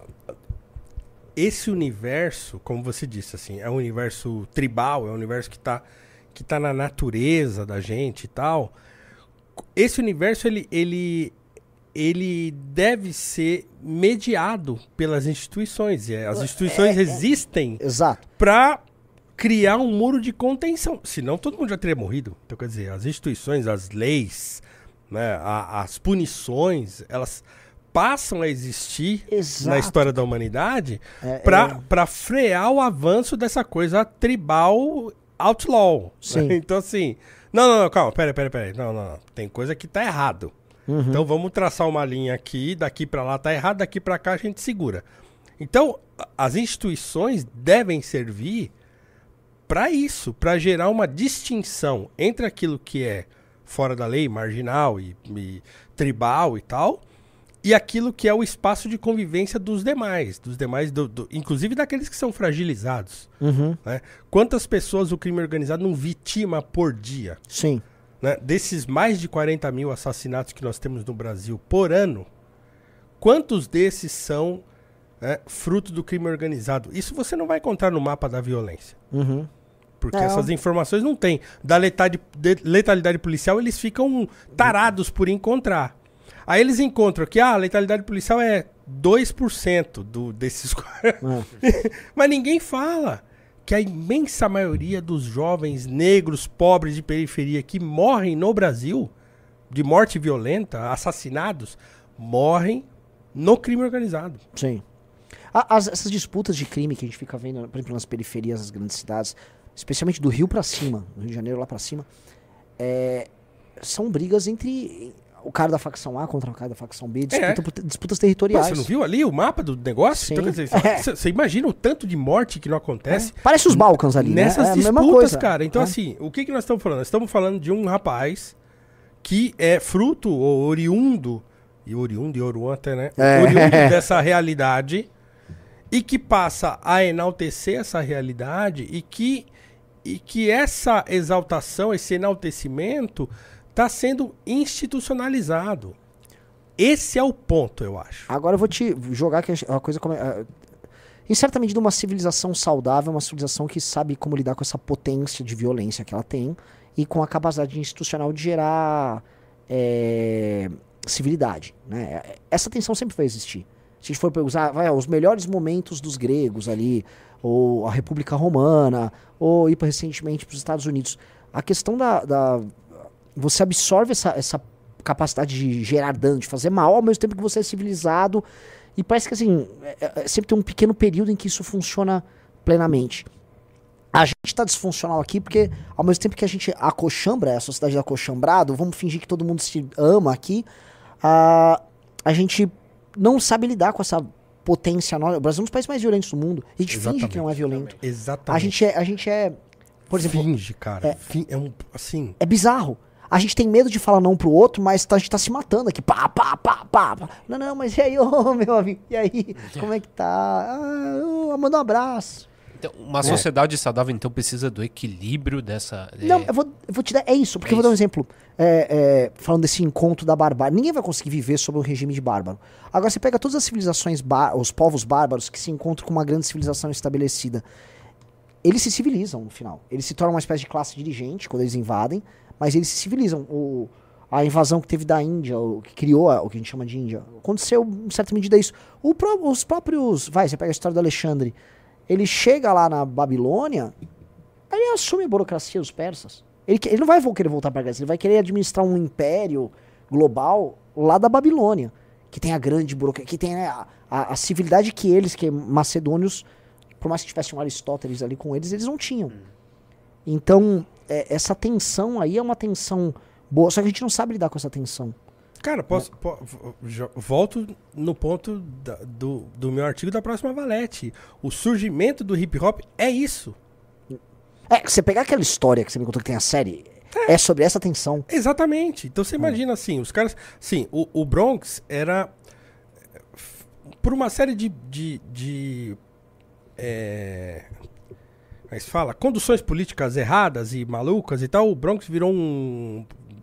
esse universo, como você disse, assim, é um universo tribal, é um universo que está que tá na natureza da gente e tal. Esse universo, ele, ele, ele deve ser mediado pelas instituições. E as instituições é- existem Exato. para criar um muro de contenção. Senão todo mundo já teria morrido. Então, quer dizer, as instituições, as leis, né, a- as punições, elas passam a existir Exato. na história da humanidade É, para para frear o avanço dessa coisa tribal outlaw. Sim. né? Então, assim... Não, não, não, calma, pera, pera, pera. Não, não, não. Tem coisa que tá errado. Uhum. Então vamos traçar uma linha aqui, daqui pra lá tá errado, daqui pra cá a gente segura. Então, a- as instituições devem servir para isso, para gerar uma distinção entre aquilo que é fora da lei, marginal e, e tribal e tal, e aquilo que é o espaço de convivência dos demais, dos demais, do, do- inclusive daqueles que são fragilizados. Uhum. né? Quantas pessoas o crime organizado não vitima por dia? Sim. né? Desses mais de quarenta mil assassinatos que nós temos no Brasil por ano, quantos desses são né, fruto do crime organizado? Isso você não vai encontrar no mapa da violência. Uhum. Porque Não. essas informações não tem. Da letalidade, de- letalidade policial, eles ficam tarados por encontrar. Aí eles encontram que ah, a letalidade policial é dois por cento do, desses... É. Mas ninguém fala que a imensa maioria dos jovens negros, pobres de periferia que morrem no Brasil de morte violenta, assassinados, morrem no crime organizado. Sim. As, essas disputas de crime que a gente fica vendo, por exemplo, nas periferias das grandes cidades, especialmente do Rio pra cima, do Rio de Janeiro lá pra cima, é, são brigas entre o cara da facção A contra o cara da facção B, disputa, é. disputas territoriais. Pô, você não viu ali o mapa do negócio? Sim. Então, quer dizer, É. você, você imagina o tanto de morte que não acontece? É. Parece os Balcãs ali, nessas né? É a disputas, mesma coisa. cara. Então, É. assim, o que, que nós estamos falando? Nós estamos falando de um rapaz que é fruto ou oriundo, e oriundo e oruan até, né? É. Oriundo dessa realidade e que passa a enaltecer essa realidade e que, e que essa exaltação, esse enaltecimento está sendo institucionalizado. Esse é o ponto, eu acho. Agora eu vou te jogar que a coisa... Come... Em certa medida, uma civilização saudável é uma civilização que sabe como lidar com essa potência de violência que ela tem e com a capacidade institucional de gerar é, civilidade. Né? Essa tensão sempre vai existir. Se a gente for usar vai, os melhores momentos dos gregos ali, ou a República Romana, ou ir para recentemente para os Estados Unidos, a questão da... da você absorve essa, essa capacidade de gerar dano, de fazer mal, ao mesmo tempo que você é civilizado, e parece que assim, é, é, sempre tem um pequeno período em que isso funciona plenamente. A gente está disfuncional aqui porque, ao mesmo tempo que a gente acochambra, a sociedade do acochambrado, vamos fingir que todo mundo se ama aqui, a, a gente não sabe lidar com essa potência. O Brasil é um dos países mais violentos do mundo. A gente Exatamente. finge que não é violento. Exatamente. A gente é, a gente é por exemplo... Finge, cara. É, Fin- é um, assim... É bizarro. A gente tem medo de falar não pro outro, mas tá, a gente tá se matando aqui. Pá, pá, pá, pá, pá. Não, não, mas e aí, ô, meu amigo? E aí? Como é que tá? Ah, oh, manda um abraço. Então, uma sociedade saudável, então, precisa do equilíbrio dessa... é, Não, eu vou, eu vou te dar... É isso, porque É eu vou dar um isso. exemplo. É, é, falando desse encontro da barbárie. Ninguém vai conseguir viver sob um regime de bárbaro. Agora, você pega todas as civilizações, bar- os povos bárbaros que se encontram com uma grande civilização estabelecida. Eles se civilizam no final. Eles se tornam uma espécie de classe dirigente quando eles invadem, mas eles se civilizam. O, a invasão que teve da Índia, o que criou a, o que a gente chama de Índia, aconteceu em certa medida isso. O pró- os próprios... Vai, você pega a história do Alexandre. Ele chega lá na Babilônia, aí ele assume a burocracia dos persas. Ele, que- ele não vai vo- querer voltar para Grécia, ele vai querer administrar um império global lá da Babilônia, que tem a grande burocracia, que tem, né, a, a, a civilidade que eles, que macedônios, por mais que tivessem um Aristóteles ali com eles, eles não tinham. Então, é, essa tensão aí é uma tensão boa, só que a gente não sabe lidar com essa tensão. Cara, posso, po- jo- volto no ponto da- do, do meu artigo da próxima Valete. O surgimento do hip hop é isso. É, você pegar aquela história que você me contou que tem a série, é, sobre essa tensão. Exatamente. Então você imagina assim, os caras... Sim, o, o Bronx era... f- Por uma série de... de, de é, mas fala, conduções políticas erradas e malucas e tal, o Bronx virou um...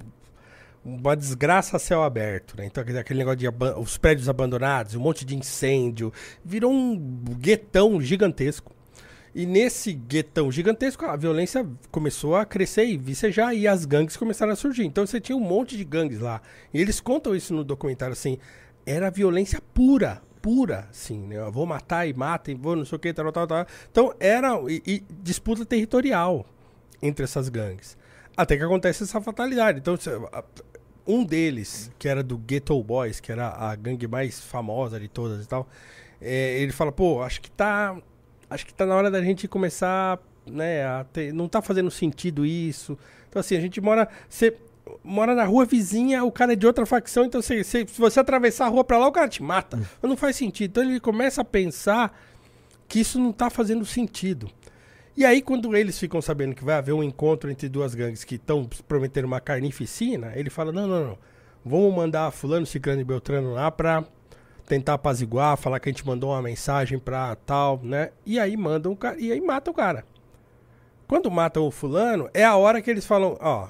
uma desgraça a céu aberto, né? Então aquele- aquele negócio de aban- os prédios abandonados, um monte de incêndio, virou um guetão gigantesco. E nesse guetão gigantesco, a violência começou a crescer e vicejar, e as gangues começaram a surgir. Então você tinha um monte de gangues lá. E eles contam isso no documentário, assim, era violência pura, pura, assim, né? Eu vou matar e mata, e vou não sei o que, tal, tal, tal. Então era e, e disputa territorial entre essas gangues. Até que acontece essa fatalidade. Então, cê- a- um deles, que era do Ghetto Boys, que era a gangue mais famosa de todas e tal, é, ele fala, pô, acho que tá... Acho que tá na hora da gente começar, né, a ter, não tá fazendo sentido isso. Então, assim, a gente mora... Você mora na rua vizinha, o cara é de outra facção, então cê, cê- se você atravessar a rua pra lá, o cara te mata. Então, não faz sentido. Então, ele começa a pensar que isso não tá fazendo sentido. E aí, quando eles ficam sabendo que vai haver um encontro entre duas gangues que estão prometendo uma carnificina, ele fala, não, não, não. Vamos mandar fulano, ciclano e beltrano lá pra tentar apaziguar, falar que a gente mandou uma mensagem pra tal, né? E aí mandam o cara, e aí matam o cara. Quando matam o fulano, é a hora que eles falam, ó,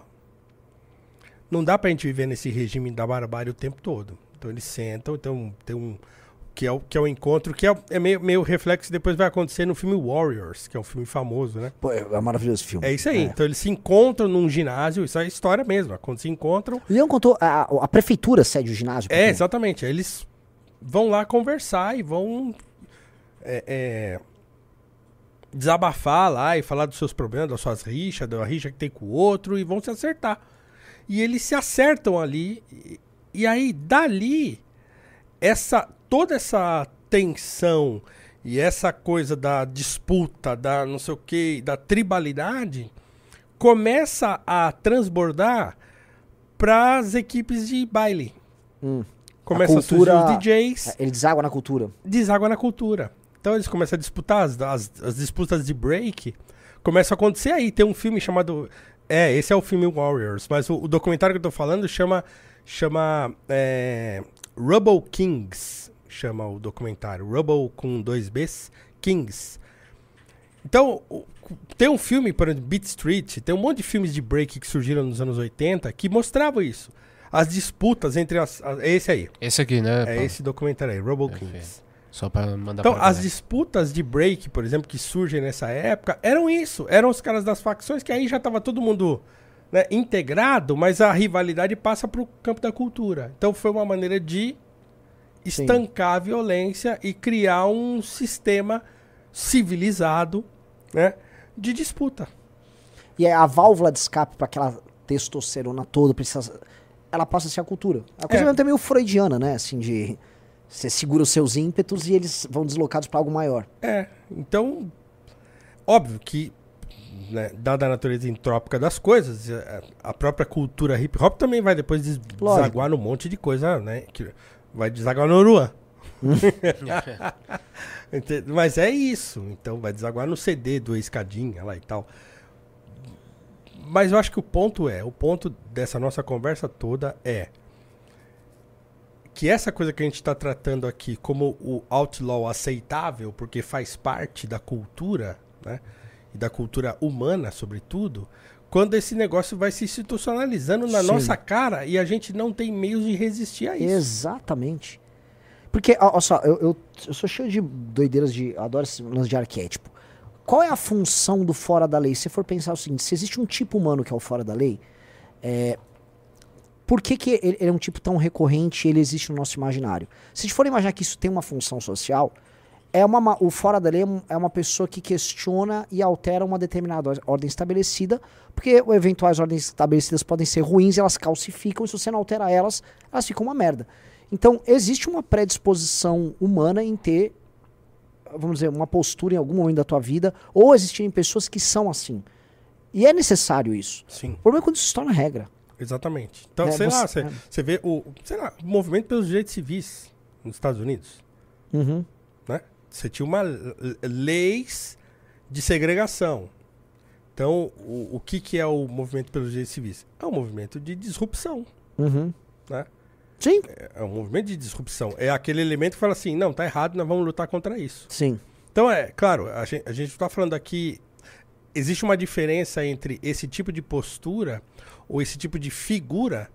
não dá pra gente viver nesse regime da barbárie o tempo todo. Então eles sentam, então tem um... Que é, o, que é o encontro, que é, é meio, meio reflexo, depois vai acontecer no filme Warriors, que é um filme famoso, né? Pô, é um maravilhoso filme. É isso aí. Então eles se encontram num ginásio, isso é história mesmo. Quando se encontram... O Leão contou, a, a prefeitura cede o ginásio. É, exatamente. Aí eles vão lá conversar e vão é, é, desabafar lá e falar dos seus problemas, das suas rixas, da rixa que tem com o outro, e vão se acertar. e eles se acertam ali. E, e aí, dali, essa, toda essa tensão e essa coisa da disputa, da não sei o que, da tribalidade, começa a transbordar para as equipes de baile. Hum. Começa a, cultura, a surgir os D Js. Ele deságua na cultura. Deságua na cultura. Então eles começam a disputar, as, as, as disputas de break começam a acontecer aí. Tem um filme chamado... É, esse é o filme Warriors, mas o, o documentário que eu tô falando chama... Chama... É, Rubble Kings, chama o documentário. Rubble com dois Bs, Kings. Então, o, tem um filme, por exemplo, Beat Street, tem um monte de filmes de break que surgiram nos anos oitenta que mostravam isso. As disputas entre as... as é esse aí. Esse aqui, né? É esse documentário aí, Rubble Kings. Perfeito. Só pra mandar Então, pra as disputas de break, por exemplo, que surgem nessa época, eram isso. Eram os caras das facções, que aí já tava todo mundo, né, integrado, mas a rivalidade passa pro campo da cultura. Então, foi uma maneira de estancar Sim. a violência e criar um sistema civilizado, né, de disputa. E a válvula de escape para aquela testosterona toda, precisa, ela passa a ser a cultura. A coisa é até meio freudiana, né? Assim, de você segura os seus ímpetos e eles vão deslocados para algo maior. É, então, óbvio que, né, dada a natureza entrópica das coisas, a própria cultura hip hop também vai depois des Lógico. desaguar num monte de coisa, né? Que vai desaguar no Oruan. Mas é isso. Então vai desaguar no C D do Escadinha lá e tal. Mas eu acho que o ponto é, o ponto dessa nossa conversa toda é que essa coisa que a gente está tratando aqui como o outlaw aceitável, porque faz parte da cultura, né? E da cultura humana, sobretudo, quando esse negócio vai se institucionalizando na Sim. nossa cara e a gente não tem meios de resistir a isso. Exatamente. Porque, olha só, eu, eu, eu sou cheio de doideiras de... Eu adoro esse lance de arquétipo. Qual é a função do fora da lei? Se for pensar o seguinte, se existe um tipo humano que é o fora da lei, é, por que, que ele, ele é um tipo tão recorrente e ele existe no nosso imaginário? Se a gente for imaginar que isso tem uma função social, é uma, o fora da lei é uma pessoa que questiona e altera uma determinada ordem estabelecida, porque eventuais ordens estabelecidas podem ser ruins e elas calcificam, e se você não altera elas, elas ficam uma merda. Então, existe uma predisposição humana em ter, vamos dizer, uma postura em algum momento da tua vida, ou existirem pessoas que são assim. E é necessário isso. Sim. O problema é quando isso se torna regra. Exatamente. Então, É, sei você- lá, você é. você vê o, sei lá, o movimento pelos direitos civis nos Estados Unidos, Uhum. né? Você tinha uma l- l- leis de segregação. Então, o, o que, que é o movimento pelos direitos civis? É um movimento de disrupção, Uhum. né? Sim. É um movimento de disrupção. É aquele elemento que fala assim, não, tá errado, nós vamos lutar contra isso. Sim. Então, é, claro, a gente, a gente está falando aqui, existe uma diferença entre esse tipo de postura ou esse tipo de figura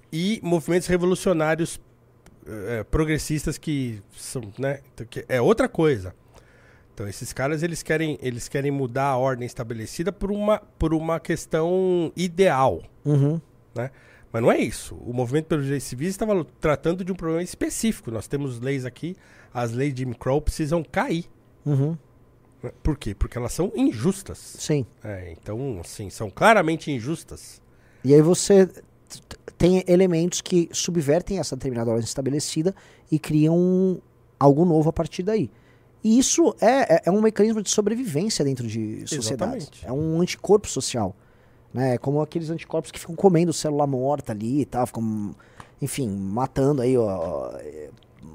e movimentos revolucionários eh, progressistas que são, né, então, que é outra coisa. Então, esses caras, eles querem, eles querem mudar a ordem estabelecida por uma, por uma questão ideal, Uhum. né? Mas não é isso. O movimento pelos direitos civis estava tratando de um problema específico. Nós temos leis aqui, as leis de Jim Crow precisam cair. Uhum. Né? Por quê? Porque elas são injustas. Sim. É, então, assim, são claramente injustas. E aí você t- t- tem elementos que subvertem essa determinada ordem estabelecida e criam um- algo novo a partir daí. E isso é, é, é um mecanismo de sobrevivência dentro de sociedades. Exatamente. É um anticorpo social. Né? É como aqueles anticorpos que ficam comendo célula morta ali e tal, ficam, enfim, matando aí ó, é,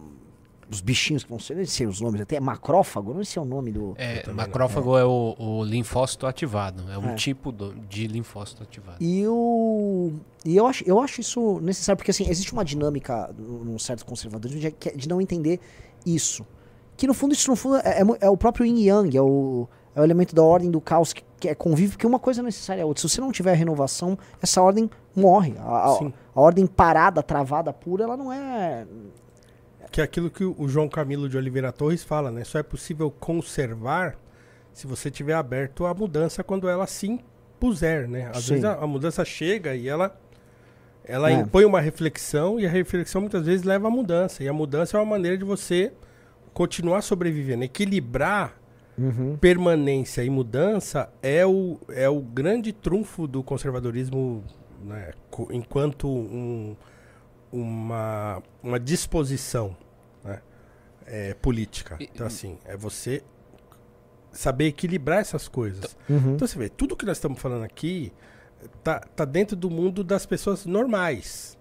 os bichinhos que vão ser, não sei os nomes, até macrófago, não sei o nome do... É, macrófago é, o, o linfócito ativado. É um É. tipo do- de linfócito ativado. E, o, e eu, acho, eu acho isso necessário, porque assim, existe uma dinâmica num num certo conservadorismo de, que é de não entender isso. Que no fundo, isso no fundo é, é mu- é o próprio yin e yang, é o, é o elemento da ordem do caos que, que é convívio, porque uma coisa é necessária a outra. Se você não tiver renovação, essa ordem morre. A, a, Sim. a ordem parada, travada, pura, ela não é... Que é aquilo que o o João Camilo de Oliveira Torres fala, né? Só é possível conservar se você tiver aberto à mudança quando ela se impuser, né? Às Sim. vezes a, a mudança chega e ela, ela É. impõe uma reflexão e a reflexão muitas vezes leva à mudança. E a mudança é uma maneira de você continuar sobrevivendo. Equilibrar Uhum. permanência e mudança é o, é o grande trunfo do conservadorismo né, enquanto um, uma, uma disposição, né, é, política. Então, assim, é você saber equilibrar essas coisas. Uhum. Então, você vê, tudo que nós estamos falando aqui tá, tá dentro do mundo das pessoas normais.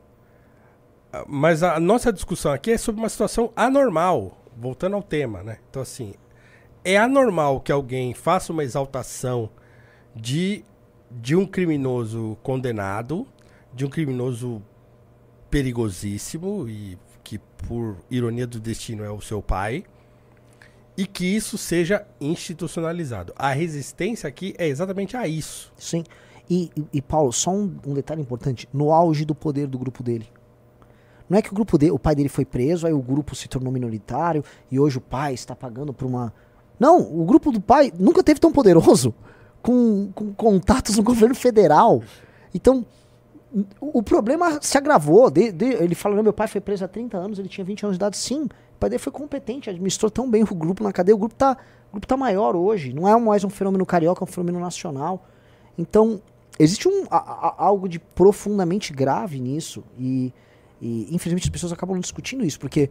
Mas a nossa discussão aqui é sobre uma situação anormal, voltando ao tema, né? Então, assim, é anormal que alguém faça uma exaltação de, de um criminoso condenado, de um criminoso perigosíssimo e que, por ironia do destino, é o seu pai, e que isso seja institucionalizado. A resistência aqui é exatamente a isso. Sim. E, e, e Paulo, só um, um detalhe importante. No auge do poder do grupo dele. Não é que o grupo dele, o pai dele foi preso, aí o grupo se tornou minoritário e hoje o pai está pagando por uma... Não, o grupo do pai nunca teve tão poderoso, com, com contatos no governo federal. Então, o, o problema se agravou. De, de, ele fala, não, meu pai foi preso há trinta anos, ele tinha vinte anos de idade. Sim, o pai dele foi competente, administrou tão bem o grupo na cadeia. O grupo tá, o grupo tá maior hoje, não é mais um fenômeno carioca, é um fenômeno nacional. Então, existe um, a, a, algo de profundamente grave nisso e... E, infelizmente, as pessoas acabam não discutindo isso, porque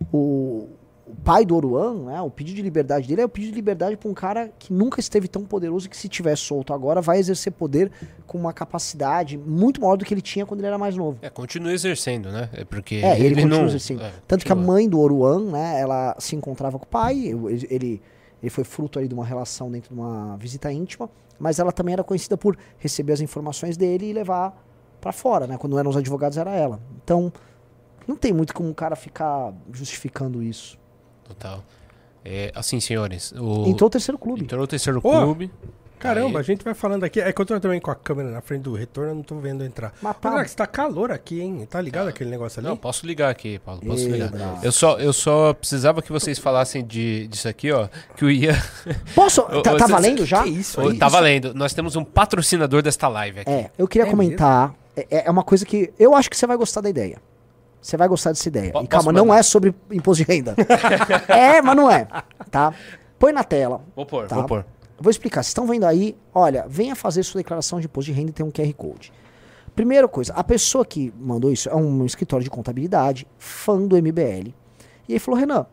o, o pai do Oruan, né, o pedido de liberdade dele é o pedido de liberdade para um cara que nunca esteve tão poderoso e que, se tiver solto agora, vai exercer poder com uma capacidade muito maior do que ele tinha quando ele era mais novo. É, continua exercendo, né? É, porque é ele, ele continua não... exercendo. É, Tanto continua. que a mãe do Oruan, né, ela se encontrava com o pai, ele, ele, ele foi fruto ali de uma relação dentro de uma visita íntima, mas ela também era conhecida por receber as informações dele e levar pra fora, né? Quando eram os advogados, era ela. Então, não tem muito como o cara ficar justificando isso. Total. É, assim, senhores... O... Entrou o terceiro clube. Entrou o terceiro Pô, clube. Caramba, Aí. a gente vai falando aqui. É que eu tô também com a câmera na frente do retorno, eu não tô vendo entrar. Mas tá- Mas, tá calor aqui, hein? Tá ligado aquele negócio ali? Não, posso ligar aqui, Paulo. Posso Ei, ligar. bravo. Eu só, eu só precisava que vocês falassem de, disso aqui, ó. Que o Ian... Posso? Ô, Tá, ô, tá cê- valendo já? Que isso Ô, aí? tá valendo. Nós temos um patrocinador desta live aqui. É, eu queria É comentar. É, é uma coisa que eu acho que você vai gostar da ideia. Você vai gostar dessa ideia. Po- E calma, posso não mandar? é sobre imposto de renda. É, mas não é. Tá? Põe na tela. Vou pôr, Tá. vou pôr. Vou explicar. Vocês estão vendo aí? Olha, venha fazer sua declaração de imposto de renda e tem um Q R Code. Primeira coisa, a pessoa que mandou isso é um escritório de contabilidade, fã do M B L. E ele falou, Renan,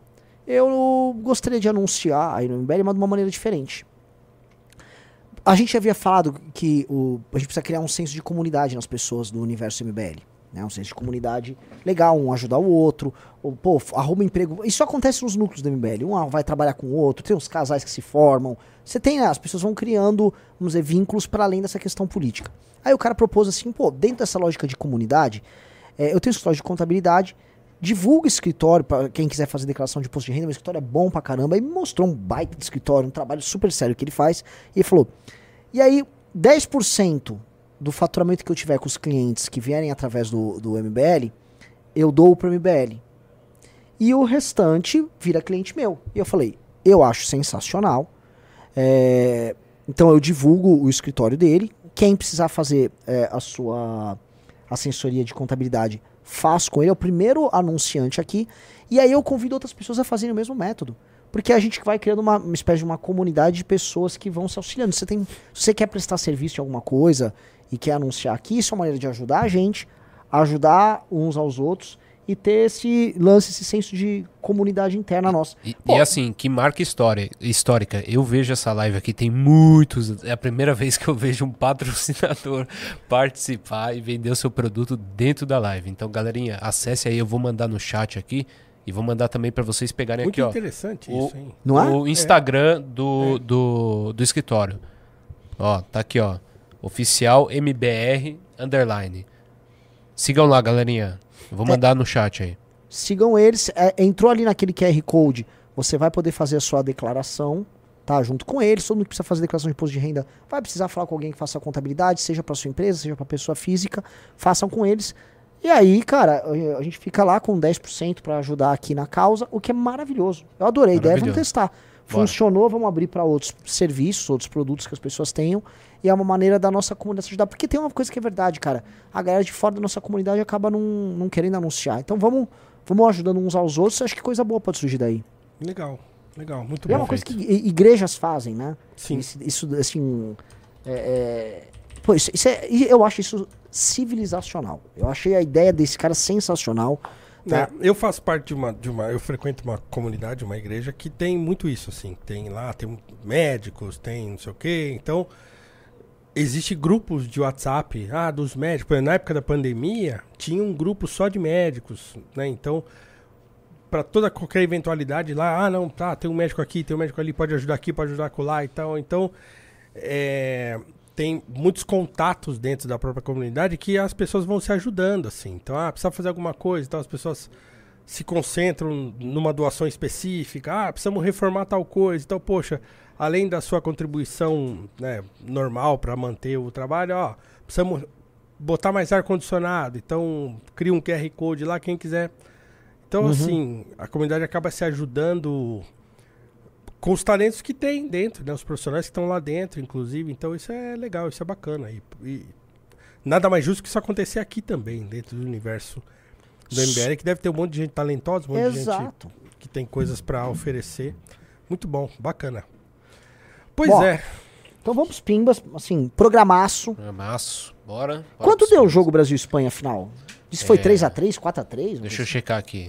eu gostaria de anunciar aí no M B L, mas de uma maneira diferente. A gente havia falado que o, a gente precisa criar um senso de comunidade nas pessoas do universo M B L. Né? Um senso de comunidade legal, um ajudar o outro. Ou, pô, arruma emprego. Isso acontece nos núcleos do M B L. Um vai trabalhar com o outro, tem uns casais que se formam. Você tem, né, as pessoas vão criando, vamos dizer, vínculos para além dessa questão política. Aí o cara propôs assim, pô, dentro dessa lógica de comunidade, é, eu tenho um escritório de contabilidade, divulga esse escritório para quem quiser fazer declaração de imposto de renda, meu escritório é bom pra caramba. Aí me mostrou um baita de escritório, um trabalho super sério que ele faz. E ele falou, e aí dez por cento do faturamento que eu tiver com os clientes que vierem através do, do M B L, eu dou pro M B L. E o restante vira cliente meu. E eu falei, eu acho sensacional. É, então eu divulgo o escritório dele. Quem precisar fazer é, a sua assessoria de contabilidade, faz com ele. É o primeiro anunciante aqui. E aí eu convido outras pessoas a fazerem o mesmo método. Porque a gente vai criando uma, uma espécie de uma comunidade de pessoas que vão se auxiliando. Você tem, se você quer prestar serviço em alguma coisa e quer anunciar aqui, isso é uma maneira de ajudar a gente, ajudar uns aos outros e ter esse lance, esse senso de comunidade interna nossa. E, Pô, e assim, que marca história, histórica. Eu vejo essa live aqui, tem muitos. É a primeira vez que eu vejo um patrocinador participar e vender o seu produto dentro da live. Então, galerinha, acesse aí, eu vou mandar no chat aqui. E vou mandar também para vocês pegarem Muito aqui, ó. interessante o, isso, hein? Não é? o Instagram do, É. do, do escritório. Ó, tá aqui, ó. Oficial M B R underline. Sigam lá, galerinha. Eu vou mandar no chat aí. Sigam eles. É, entrou ali naquele Q R Code, você vai poder fazer a sua declaração, tá? Junto com eles. Todo mundo que precisa fazer declaração de imposto de renda vai precisar falar com alguém que faça a contabilidade, seja para sua empresa, seja para pessoa física. Façam com eles. E aí, cara, a gente fica lá com dez por cento para ajudar aqui na causa, o que é maravilhoso. Eu adorei a ideia, vamos Maravilhoso. testar. Bora. Funcionou, vamos abrir para outros serviços, outros produtos que as pessoas tenham. E é uma maneira da nossa comunidade se ajudar. Porque tem uma coisa que é verdade, cara. A galera de fora da nossa comunidade acaba não, não querendo anunciar. Então vamos, vamos ajudando uns aos outros. Acho que coisa boa pode surgir daí. Legal, legal, muito E é bom. uma coisa que i- igrejas fazem, né? Sim. Isso, isso, assim, é, é, Pô, isso, isso é, eu acho isso civilizacional. Eu achei a ideia desse cara sensacional. Tá? É, eu faço parte de uma, de uma. Eu frequento uma comunidade, uma igreja que tem muito isso, assim. Tem lá, tem médicos, tem não sei o quê. Então, existem grupos de WhatsApp, ah, dos médicos. Por exemplo, na época da pandemia, tinha um grupo só de médicos, né? Então, para toda qualquer eventualidade lá, ah, não, tá, tem um médico aqui, tem um médico ali, pode ajudar aqui, pode ajudar lá e tal. Então, é, tem muitos contatos dentro da própria comunidade que as pessoas vão se ajudando, assim. Então, ah, precisa fazer alguma coisa, então as pessoas se concentram numa doação específica, ah, precisamos reformar tal coisa. Então, poxa, além da sua contribuição, né, normal para manter o trabalho, ó, precisamos botar mais ar-condicionado, então cria um Q R Code lá, quem quiser. Então, uhum. assim, a comunidade acaba se ajudando com os talentos que tem dentro, né? Os profissionais que estão lá dentro, inclusive. Então, isso é legal, isso é bacana. E, e nada mais justo que isso acontecer aqui também, dentro do universo do M B L, que deve ter um monte de gente talentosa, um monte Exato. de gente que tem coisas para oferecer. Muito bom, bacana. Pois Bom, é. Então vamos pros pimbas, assim, programaço. Programaço, bora. bora Quanto deu o jogo Brasil-Espanha final? Isso foi É. três a três, quatro a três? Deixa eu checar aqui.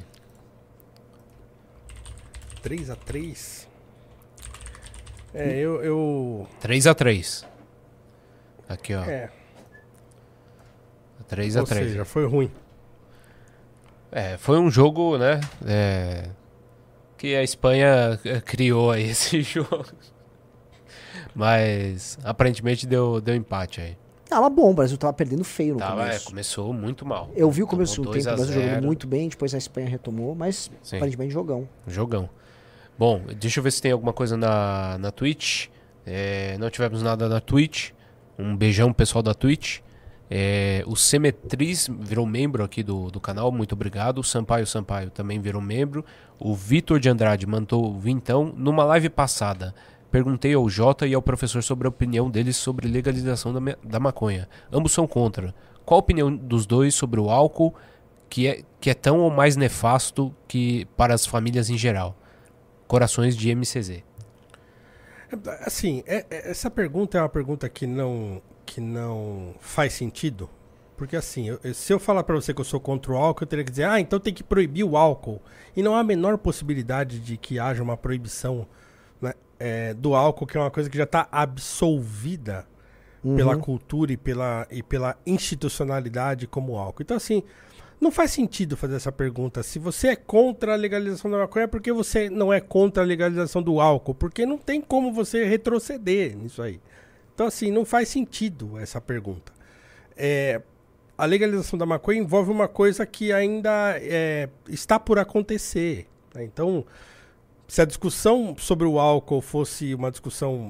três a três? É, eu... eu... três a três. Aqui, ó. É. três a três. Ou seja, foi ruim. É, foi um jogo, né? É, que a Espanha criou aí esse jogo. Mas aparentemente deu, deu empate aí. Tava bom, o Brasil tava perdendo feio no Tava, é, começo. começou muito mal. Eu vi o começo do Tomou tempo, o dois a Brasil jogando zero. muito bem, depois a Espanha retomou, mas Sim. aparentemente jogão. Jogão. Bom, deixa eu ver se tem alguma coisa na, na Twitch. É, não tivemos nada na Twitch. Um beijão pessoal da Twitch. É, o Semetriz virou membro aqui do, do canal, muito obrigado. O Sampaio Sampaio também virou membro. O Vitor de Andrade mandou o vintão. Numa live passada, perguntei ao Jota e ao professor sobre a opinião deles sobre legalização da, me- da maconha. Ambos são contra. Qual a opinião dos dois sobre o álcool, que é, que é tão ou mais nefasto que para as famílias em geral? Corações de M C Z. Assim, é- é- essa pergunta é uma pergunta que não, que não faz sentido. Porque assim, eu- se eu falar pra você que eu sou contra o álcool, eu teria que dizer, ah, então tem que proibir o álcool. E não há a menor possibilidade de que haja uma proibição, né, é, do álcool, que é uma coisa que já está absolvida Uhum. pela cultura e pela, e pela institucionalidade como o álcool. Então assim, não faz sentido fazer essa pergunta. Se você é contra a legalização da maconha, por que você não é contra a legalização do álcool? Porque não tem como você retroceder nisso aí. Então assim, não faz sentido essa pergunta. É, a legalização da maconha envolve uma coisa que ainda é, está por acontecer, né? Então, se a discussão sobre o álcool fosse uma discussão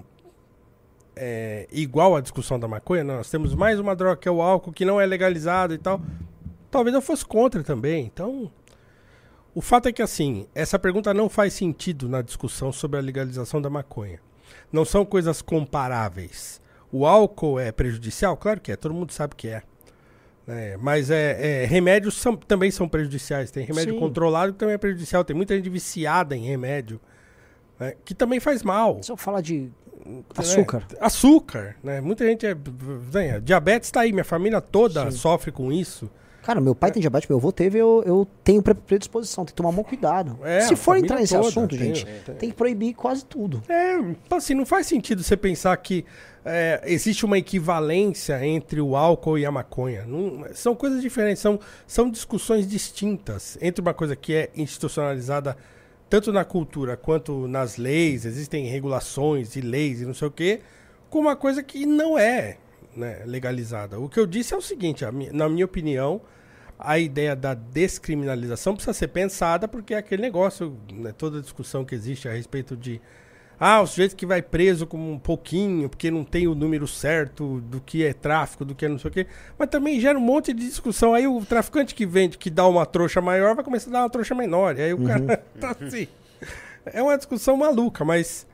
é, igual à discussão da maconha, nós temos mais uma droga que é o álcool, que não é legalizado e tal, talvez eu fosse contra também. Então, o fato é que assim, essa pergunta não faz sentido na discussão sobre a legalização da maconha. Não são coisas comparáveis. O álcool é prejudicial? Claro que é, todo mundo sabe que é. É, mas é, é, remédios são, também são prejudiciais. Tem remédio Sim. controlado que também é prejudicial. Tem muita gente viciada em remédio, né, que tambem faz mal. Se eu falar de né? açúcar. Açúcar, né? Muita gente é, né, diabetes tá aí, minha família toda Sim. sofre com isso. Cara, meu pai tem diabetes, meu avô teve, eu, eu tenho pre- predisposição, tem que tomar muito cuidado. É, Se a for família entrar nesse toda assunto, tem, gente, tem. tem que proibir quase tudo. É, então assim, não faz sentido você pensar que é, existe uma equivalência entre o álcool e a maconha. Não, são coisas diferentes, são, são discussões distintas entre uma coisa que é institucionalizada tanto na cultura quanto nas leis, existem regulações e leis e não sei o quê, com uma coisa que não é, né, legalizada. O que eu disse é o seguinte, a mi- na minha opinião, a ideia da descriminalização precisa ser pensada, porque é aquele negócio, né, toda a discussão que existe a respeito de ah, o sujeito que vai preso com um pouquinho, porque não tem o número certo do que é tráfico, do que é não sei o quê, mas também gera um monte de discussão. Aí o traficante que vende, que dá uma trouxa maior, vai começar a dar uma trouxa menor. E aí o Uhum. cara tá assim. É uma discussão maluca, mas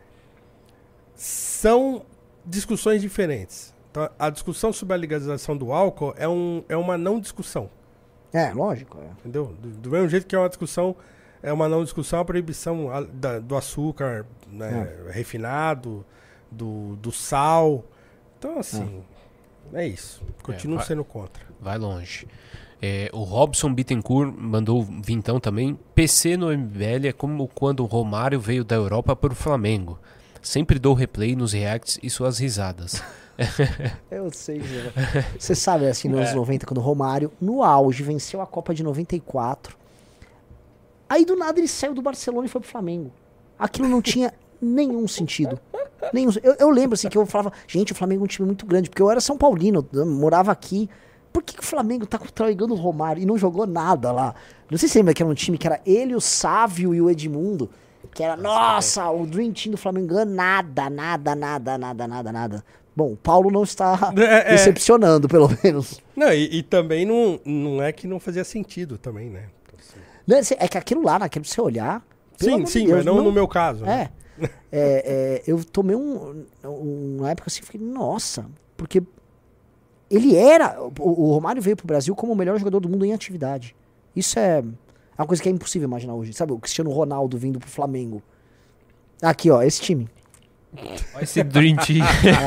são discussões diferentes. Então, a discussão sobre a legalização do álcool é, um, é uma não discussão. É, lógico. É. Entendeu? Do, do mesmo jeito que é uma discussão, é uma não discussão, a proibição a- da- do açúcar, né, refinado, do, do sal. Então, assim, É isso. Continuo É, vai, sendo contra. Vai longe. É, o Robson Bittencourt mandou vintão também. P C no M B L é como quando o Romário veio da Europa para o Flamengo. Sempre dou replay nos reacts e suas risadas. Eu sei, Gila. Você sabe, assim, nos anos é. noventa, quando o Romário, no auge, venceu a Copa de noventa e quatro. Aí, do nada, ele saiu do Barcelona e foi pro Flamengo. Aquilo não tinha nenhum sentido. Nenhum, eu, eu lembro, assim, que eu falava, gente, o Flamengo é um time muito grande, porque eu era São Paulino, eu morava aqui. Por que, que o Flamengo tá contraigando o Romário e não jogou nada lá? Não sei se você lembra que era um time que era ele, o Sávio e o Edmundo. Que era, nossa, o Dream Team do Flamengo ganha nada, nada, nada, nada, nada, nada. Bom, o Paulo não está é, decepcionando, é. pelo menos. Não, e, e também não, não é que não fazia sentido também, né? Assim. É que aquilo lá, naquele pra você olhar... Sim, sim, Deus, mas não, não no meu caso. É, né? é, é. Eu tomei um... Uma época assim, fiquei, nossa, porque ele era... O, o Romário veio pro Brasil como o melhor jogador do mundo em atividade. Isso é uma coisa que é impossível imaginar hoje. Sabe, o Cristiano Ronaldo vindo pro Flamengo. Aqui, ó, esse time. Olha esse Dream Team.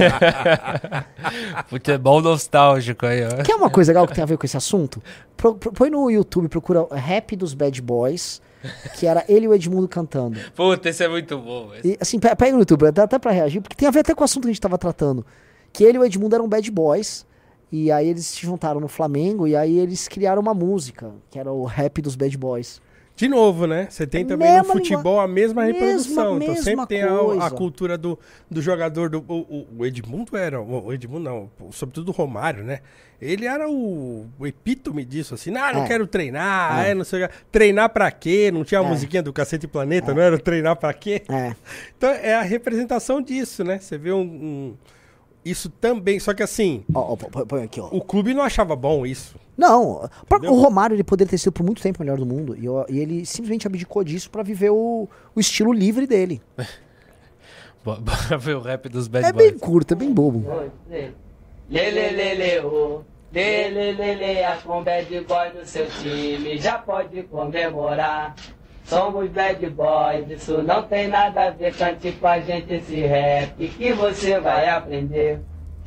Futebol nostálgico aí, ó. Quer uma coisa legal que tem a ver com esse assunto? Pro, pro, põe no YouTube, procura Rap dos Bad Boys, que era ele e o Edmundo cantando. Puta, esse é muito bom. Esse... E, assim, pega no YouTube, dá até pra reagir, porque tem a ver até com o assunto que a gente tava tratando. Que ele e o Edmundo eram Bad Boys, e aí eles se juntaram no Flamengo, e aí eles criaram uma música, que era o Rap dos Bad Boys. De novo, né? Você tem também no futebol a mesma reprodução. Então sempre tem a, a cultura do, do jogador. Do, o, o Edmundo era. O Edmundo não, sobretudo o Romário, né? Ele era o, o epítome disso, assim. Não, não é. quero treinar, é. É, não sei, treinar pra quê? Não tinha a é. musiquinha do Cacete Planeta, é. não era treinar pra quê? É. Então é a representação disso, né? Você vê um, um isso também, só que assim, oh, oh, põe aqui, ó. O clube não achava bom isso. Não, entendeu? O Romário ele poderia ter sido por muito tempo o melhor do mundo e, eu, e ele simplesmente abdicou disso pra viver o, o estilo livre dele. Bora ver o rap dos Bad é Boys. É bem curto, é bem bobo. Lê, lê, lê, lê, oh. Lê, lê, lê, lê, as com Bad Boy do seu time já pode comemorar. Somos Bad Boys, isso não tem nada a ver, cante com a gente esse rap que você vai aprender.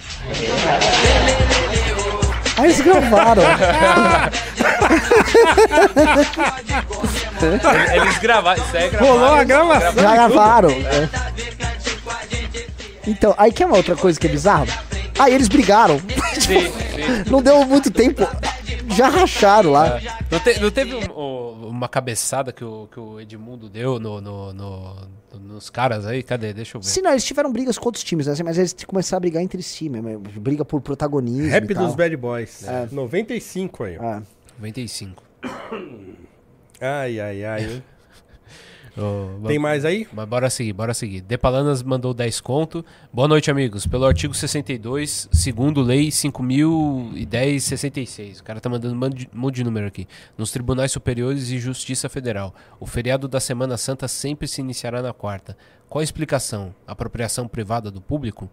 Aí eles gravaram. Eles gravaram, isso aí gravaram. Rolou a gravação. Já gravaram. É. Então, aí que é uma outra coisa que é bizarro. Aí eles brigaram. Sim, sim. Não deu muito tempo. Já racharam lá. É. Não, te, não teve um, um, uma cabeçada que o, que o Edmundo deu no, no, no, nos caras aí? Cadê? Deixa eu ver. Sim, não, eles tiveram brigas com outros times, né? Mas eles começaram a brigar entre si mesmo. Briga por protagonismo. Rap e tal. dos Bad Boys. É. noventa e cinco aí. É. noventa e cinco. Ai, ai, ai, hein? Oh, Tem mais aí? Mas bora seguir, bora seguir. Depalanas mandou dez conto. Boa noite, amigos. Pelo artigo sessenta e dois, segundo lei cinco mil e dez sessenta e seis. O cara tá mandando um monte de número aqui. Nos tribunais superiores e Justiça Federal, o feriado da Semana Santa sempre se iniciará na quarta. Qual a explicação? Apropriação privada do público?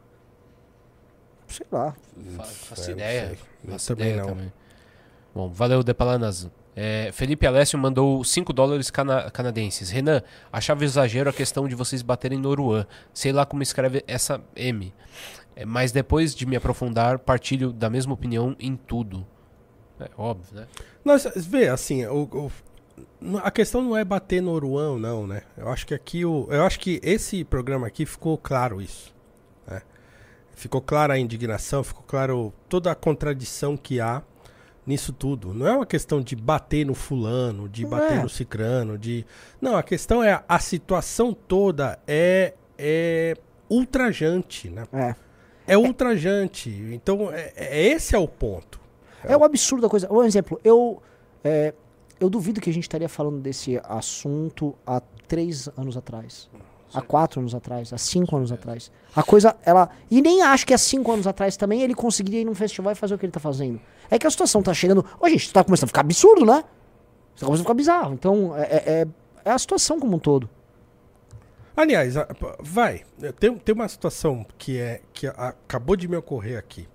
Sei lá. Faço ideia. Faço ideia não. Também. Bom, valeu, Depalanas. É, Felipe Alessio mandou cinco dólares cana canadenses. Renan, achava exagero a questão de vocês baterem no Oruan. Sei lá como escreve essa M. É, mas depois de me aprofundar, partilho da mesma opinião em tudo. É óbvio, né? Nós, vê, assim, o, o, a questão não é bater no Oruan, não, né? Eu acho que aqui, o, eu acho que esse programa aqui ficou claro isso. Né? Ficou clara a indignação, ficou claro toda a contradição que há nisso tudo. Não é uma questão de bater no fulano, de bater é. no cicrano, de... Não, a questão é a situação toda é, é ultrajante, né? É. É ultrajante. Então, é, é, esse é o ponto. É o absurdo da coisa. Um exemplo, eu, é, eu duvido que a gente estaria falando desse assunto há três anos atrás. Há quatro anos atrás, há cinco anos atrás. A coisa, ela... E nem acho que há cinco anos atrás também ele conseguiria ir num festival e fazer o que ele tá fazendo. É que a situação tá chegando... Ô, gente, tá começando a ficar absurdo, né? Tá começando a ficar bizarro. Então, é, é, é a situação como um todo. Aliás, vai. Tem, tem uma situação que, é, que acabou de me ocorrer aqui.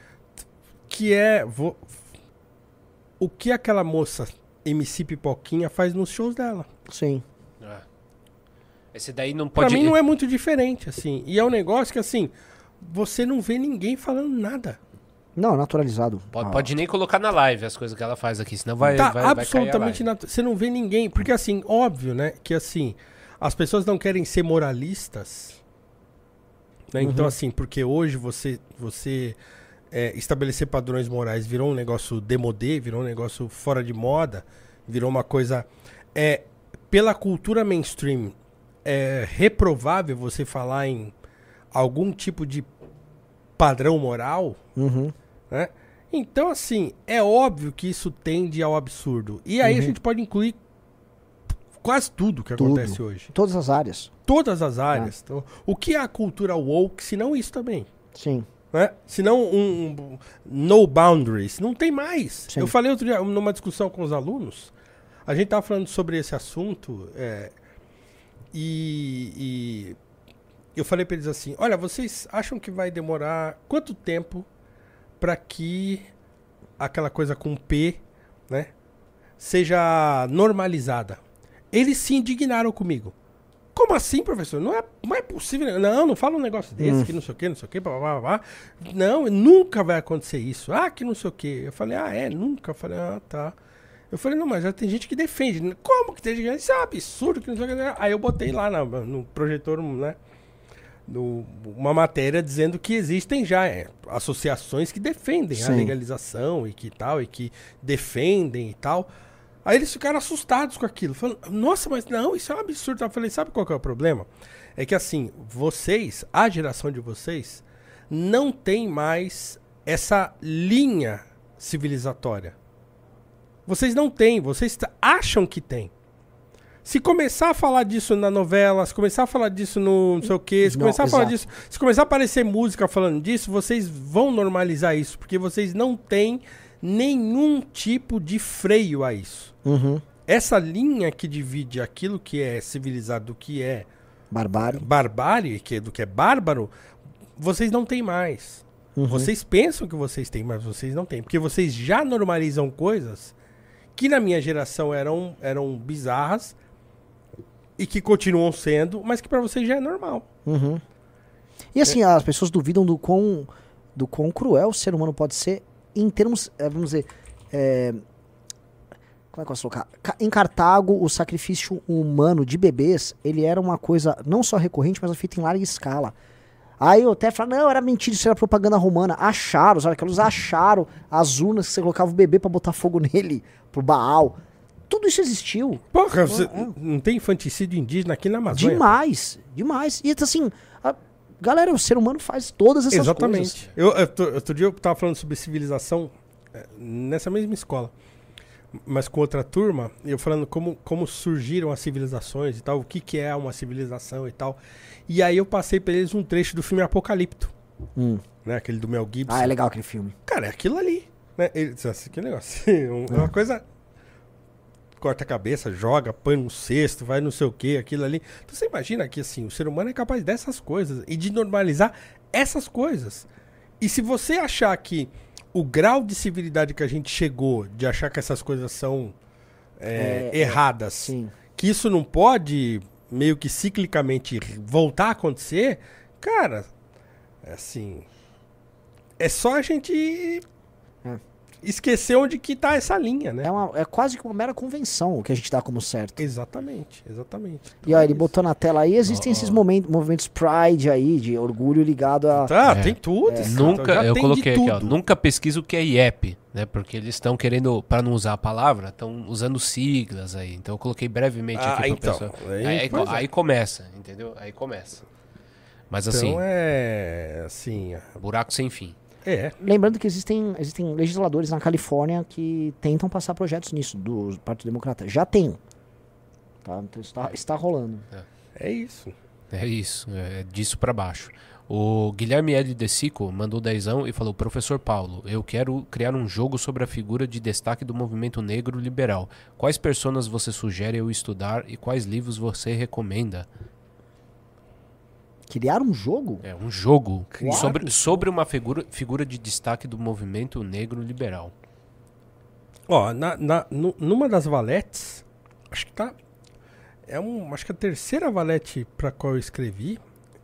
Que é... Vou, o que aquela moça M C Pipoquinha faz nos shows dela. Sim. É. Esse daí não pode... Pra mim não é muito diferente, assim. E é um negócio que, assim, você não vê ninguém falando nada. Não, naturalizado. Pode, Ah, pode nem colocar na live as coisas que ela faz aqui, senão vai, Tá vai, vai cair a absolutamente live. natural. Você não vê ninguém. Porque assim, óbvio, né? Que assim, as pessoas não querem ser moralistas. Né? Uhum. Então, assim, porque hoje você, você é, estabelecer padrões morais virou um negócio demodé, virou um negócio fora de moda, virou uma coisa. É, pela cultura mainstream, é reprovável você falar em algum tipo de padrão moral. Uhum. Né? Então, assim, é óbvio que isso tende ao absurdo. E aí Uhum. a gente pode incluir quase tudo que Tudo. acontece hoje. Todas as áreas. Todas as áreas. Então, o que é a cultura woke, se não isso também? Sim. Né? Se não um, um no boundaries. Não tem mais. Sim. Eu falei outro dia, numa discussão com os alunos, a gente estava falando sobre esse assunto é, e, e eu falei para eles assim, olha, vocês acham que vai demorar quanto tempo para que aquela coisa com P, né, seja normalizada? Eles se indignaram comigo. Como assim, professor? Não é, não é possível. Não, não fala um negócio desse, Hum. que não sei o que, não sei o que, blá, blá, blá, blá. Não, nunca vai acontecer isso. Ah, que não sei o que. Eu falei, ah, é, nunca. Eu falei, ah, tá. Eu falei, não, mas já tem gente que defende. Como que tem gente que isso é um absurdo, que não sei o que. Aí eu botei lá na- no projetor, né, no- uma matéria dizendo que existem já é, associações que defendem a Sim. legalização e que tal, e que defendem e tal. Aí eles ficaram assustados com aquilo. Falando, nossa, mas não, isso é um absurdo. Eu falei, sabe qual que é o problema? É que assim, vocês, a geração de vocês, não tem mais essa linha civilizatória. Vocês não têm, vocês t- acham que tem. Se começar a falar disso na novela, se começar a falar disso no não sei o quê, se Não, começar a falar exato. disso, se começar a aparecer música falando disso, vocês vão normalizar isso, porque vocês não têm nenhum tipo de freio a isso. Uhum. Essa linha que divide aquilo que é civilizado do que é Barbárie. barbárie, que é do que é bárbaro, vocês não têm mais. Uhum. Vocês pensam que vocês têm, mas vocês não têm. Porque vocês já normalizam coisas que na minha geração eram, eram bizarras e que continuam sendo, mas que pra vocês já é normal. Uhum. E assim, as pessoas duvidam do quão, do quão cruel o ser humano pode ser em termos, eh, vamos dizer, eh, como é que eu posso colocar? Ca- Em Cartago, o sacrifício humano de bebês, ele era uma coisa não só recorrente, mas feita em larga escala. Aí eu até falo, não, era mentira, isso era propaganda romana. Acharam, os arqueólogos acharam as urnas que você colocava o bebê pra botar fogo nele, pro Baal. Tudo isso existiu. Porra, você, é. não tem infanticídio indígena aqui na Amazônia? Demais, demais. E assim, a- galera, o ser humano faz todas essas Exatamente. coisas. Eu, eu, tô- outro dia eu tava falando sobre civilização eh, nessa mesma escola, mas com outra turma, e eu falando como, como surgiram as civilizações e tal, o que, que é uma civilização e tal. E aí eu passei pra eles um trecho do filme Apocalipto, Hum. né? Aquele do Mel Gibson. Ah, é legal aquele filme. Cara, é aquilo ali. Né? Ele disse assim, que negócio. um- É uma coisa. Corta a cabeça, joga, põe no cesto, vai não sei o que, aquilo ali. Então você imagina que assim, o ser humano é capaz dessas coisas e de normalizar essas coisas. E se você achar que o grau de civilidade que a gente chegou, de achar que essas coisas são é, É, erradas, Sim. que isso não pode meio que ciclicamente voltar a acontecer, cara, é assim, é só a gente É. esquecer onde que tá essa linha, né? É, uma, é quase que uma mera convenção o que a gente dá como certo. Exatamente, exatamente. E Então ó, é ele isso. botou na tela aí, existem esses momentos, movimentos Pride aí, de orgulho ligado a... Tá, É. tem tudo. cara, Nunca, já eu tem coloquei de aqui, ó, tudo. nunca pesquisa o que é I E P, né? Porque eles estão querendo, para não usar a palavra, estão usando siglas aí. Então eu coloquei brevemente Ah, aqui pra então, pessoa. aí, Aí, aí, pois é. aí começa, entendeu? Aí começa. Mas assim, Então é assim, buraco sem fim. é. Lembrando que existem, existem legisladores na Califórnia que tentam passar projetos nisso, do Partido Democrata. Já tem. Tá? Então está, está rolando. É isso. É isso, é disso pra baixo. O Guilherme L. De Sico mandou dezão e falou: Professor Paulo, eu quero criar um jogo sobre a figura de destaque do movimento negro liberal. Quais personas você sugere eu estudar e quais livros você recomenda? Criar um jogo? É um jogo Criar sobre, um sobre uma figura, figura de destaque do movimento negro liberal. Ó, na, na, nu- numa das valetes, acho que tá. É um, acho que a terceira valete pra qual eu escrevi,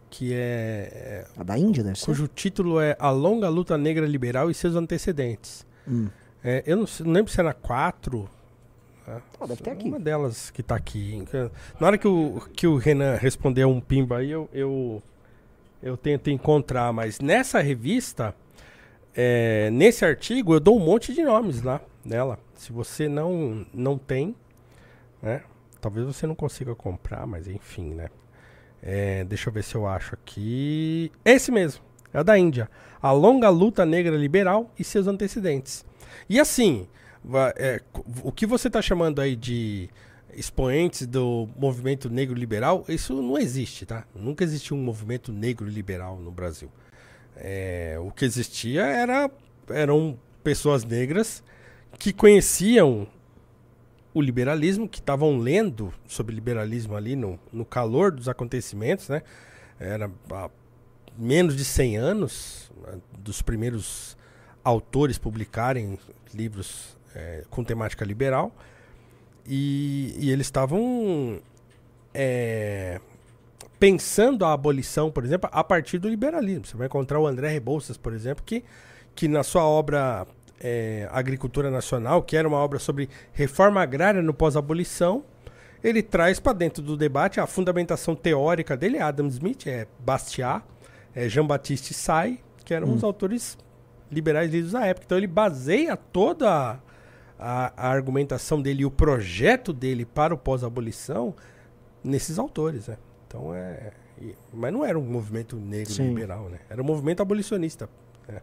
que é... A da Índia, deve ser? Cujo título é A Longa Luta Negra Liberal e Seus Antecedentes. Hum. É, eu não, sei- não lembro se era quatro. Né? Oh, deve ter aqui. Uma delas que tá aqui. Na hora que o, que o Renan respondeu um pimba aí, eu, eu, eu tento encontrar. Mas nessa revista, é, nesse artigo, eu dou um monte de nomes lá nela. Se você não, não tem, né? Talvez você não consiga comprar, mas enfim, né? É, deixa eu ver se eu acho aqui. Esse mesmo, é o da Índia. A Longa Luta Negra Liberal e Seus Antecedentes. E assim, va- é, co- o que você está chamando aí de expoentes do movimento negro liberal, isso não existe, tá? Nunca existiu um movimento negro liberal no Brasil. É, o que existia era, eram pessoas negras que conheciam o liberalismo, que estavam lendo sobre liberalismo ali no, no calor dos acontecimentos, né? Era há menos de cem anos, né, dos primeiros autores publicarem livros é, com temática liberal, e, e eles estavam é, pensando a abolição, por exemplo, a partir do liberalismo. Você vai encontrar o André Rebouças, por exemplo, que, que na sua obra é, Agricultura Nacional, que era uma obra sobre reforma agrária no pós-abolição, ele traz para dentro do debate a fundamentação teórica dele, Adam Smith, é Bastiat, é Jean-Baptiste Say, que eram Hum. os autores liberais lidos da época. Então ele baseia toda a, a, a argumentação dele e o projeto dele para o pós-abolição nesses autores, né? Então é... e- mas não era um movimento negro Sim. liberal, né? Era um movimento abolicionista. né?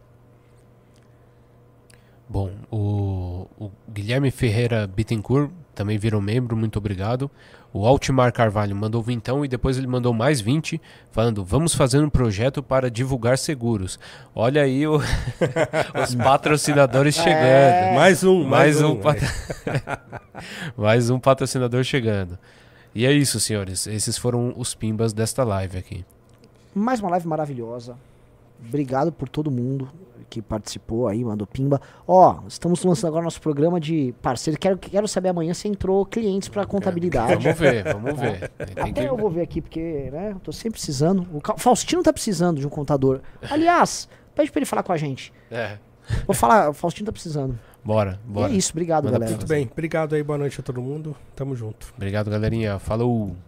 Bom, o, o Guilherme Ferreira Bittencourt também virou membro, muito obrigado. O Altimar Carvalho mandou vintão e depois ele mandou mais vinte, falando, vamos fazer um projeto para divulgar seguros. Olha aí o- os patrocinadores chegando. Mais um, mais, Mais um. um, pat- mais um patrocinador chegando. E é isso, senhores. Esses foram os pimbas desta live aqui. Mais uma live maravilhosa. Obrigado por todo mundo que participou aí, mandou pimba. Ó, estamos lançando agora nosso programa de parceiro. Quero, quero saber amanhã se entrou clientes pra contabilidade. Vamos ver, vamos ver. Tem Até que- eu vou ver aqui, porque, né, eu tô sempre precisando. O Ca- Faustino tá precisando de um contador. Aliás, pede pra ele falar com a gente. É, Vou falar, o Faustino tá precisando. bora, E bora. é isso, obrigado, Manda galera. Muito bem, obrigado aí, boa noite a todo mundo. Tamo junto. Obrigado, galerinha. Falou.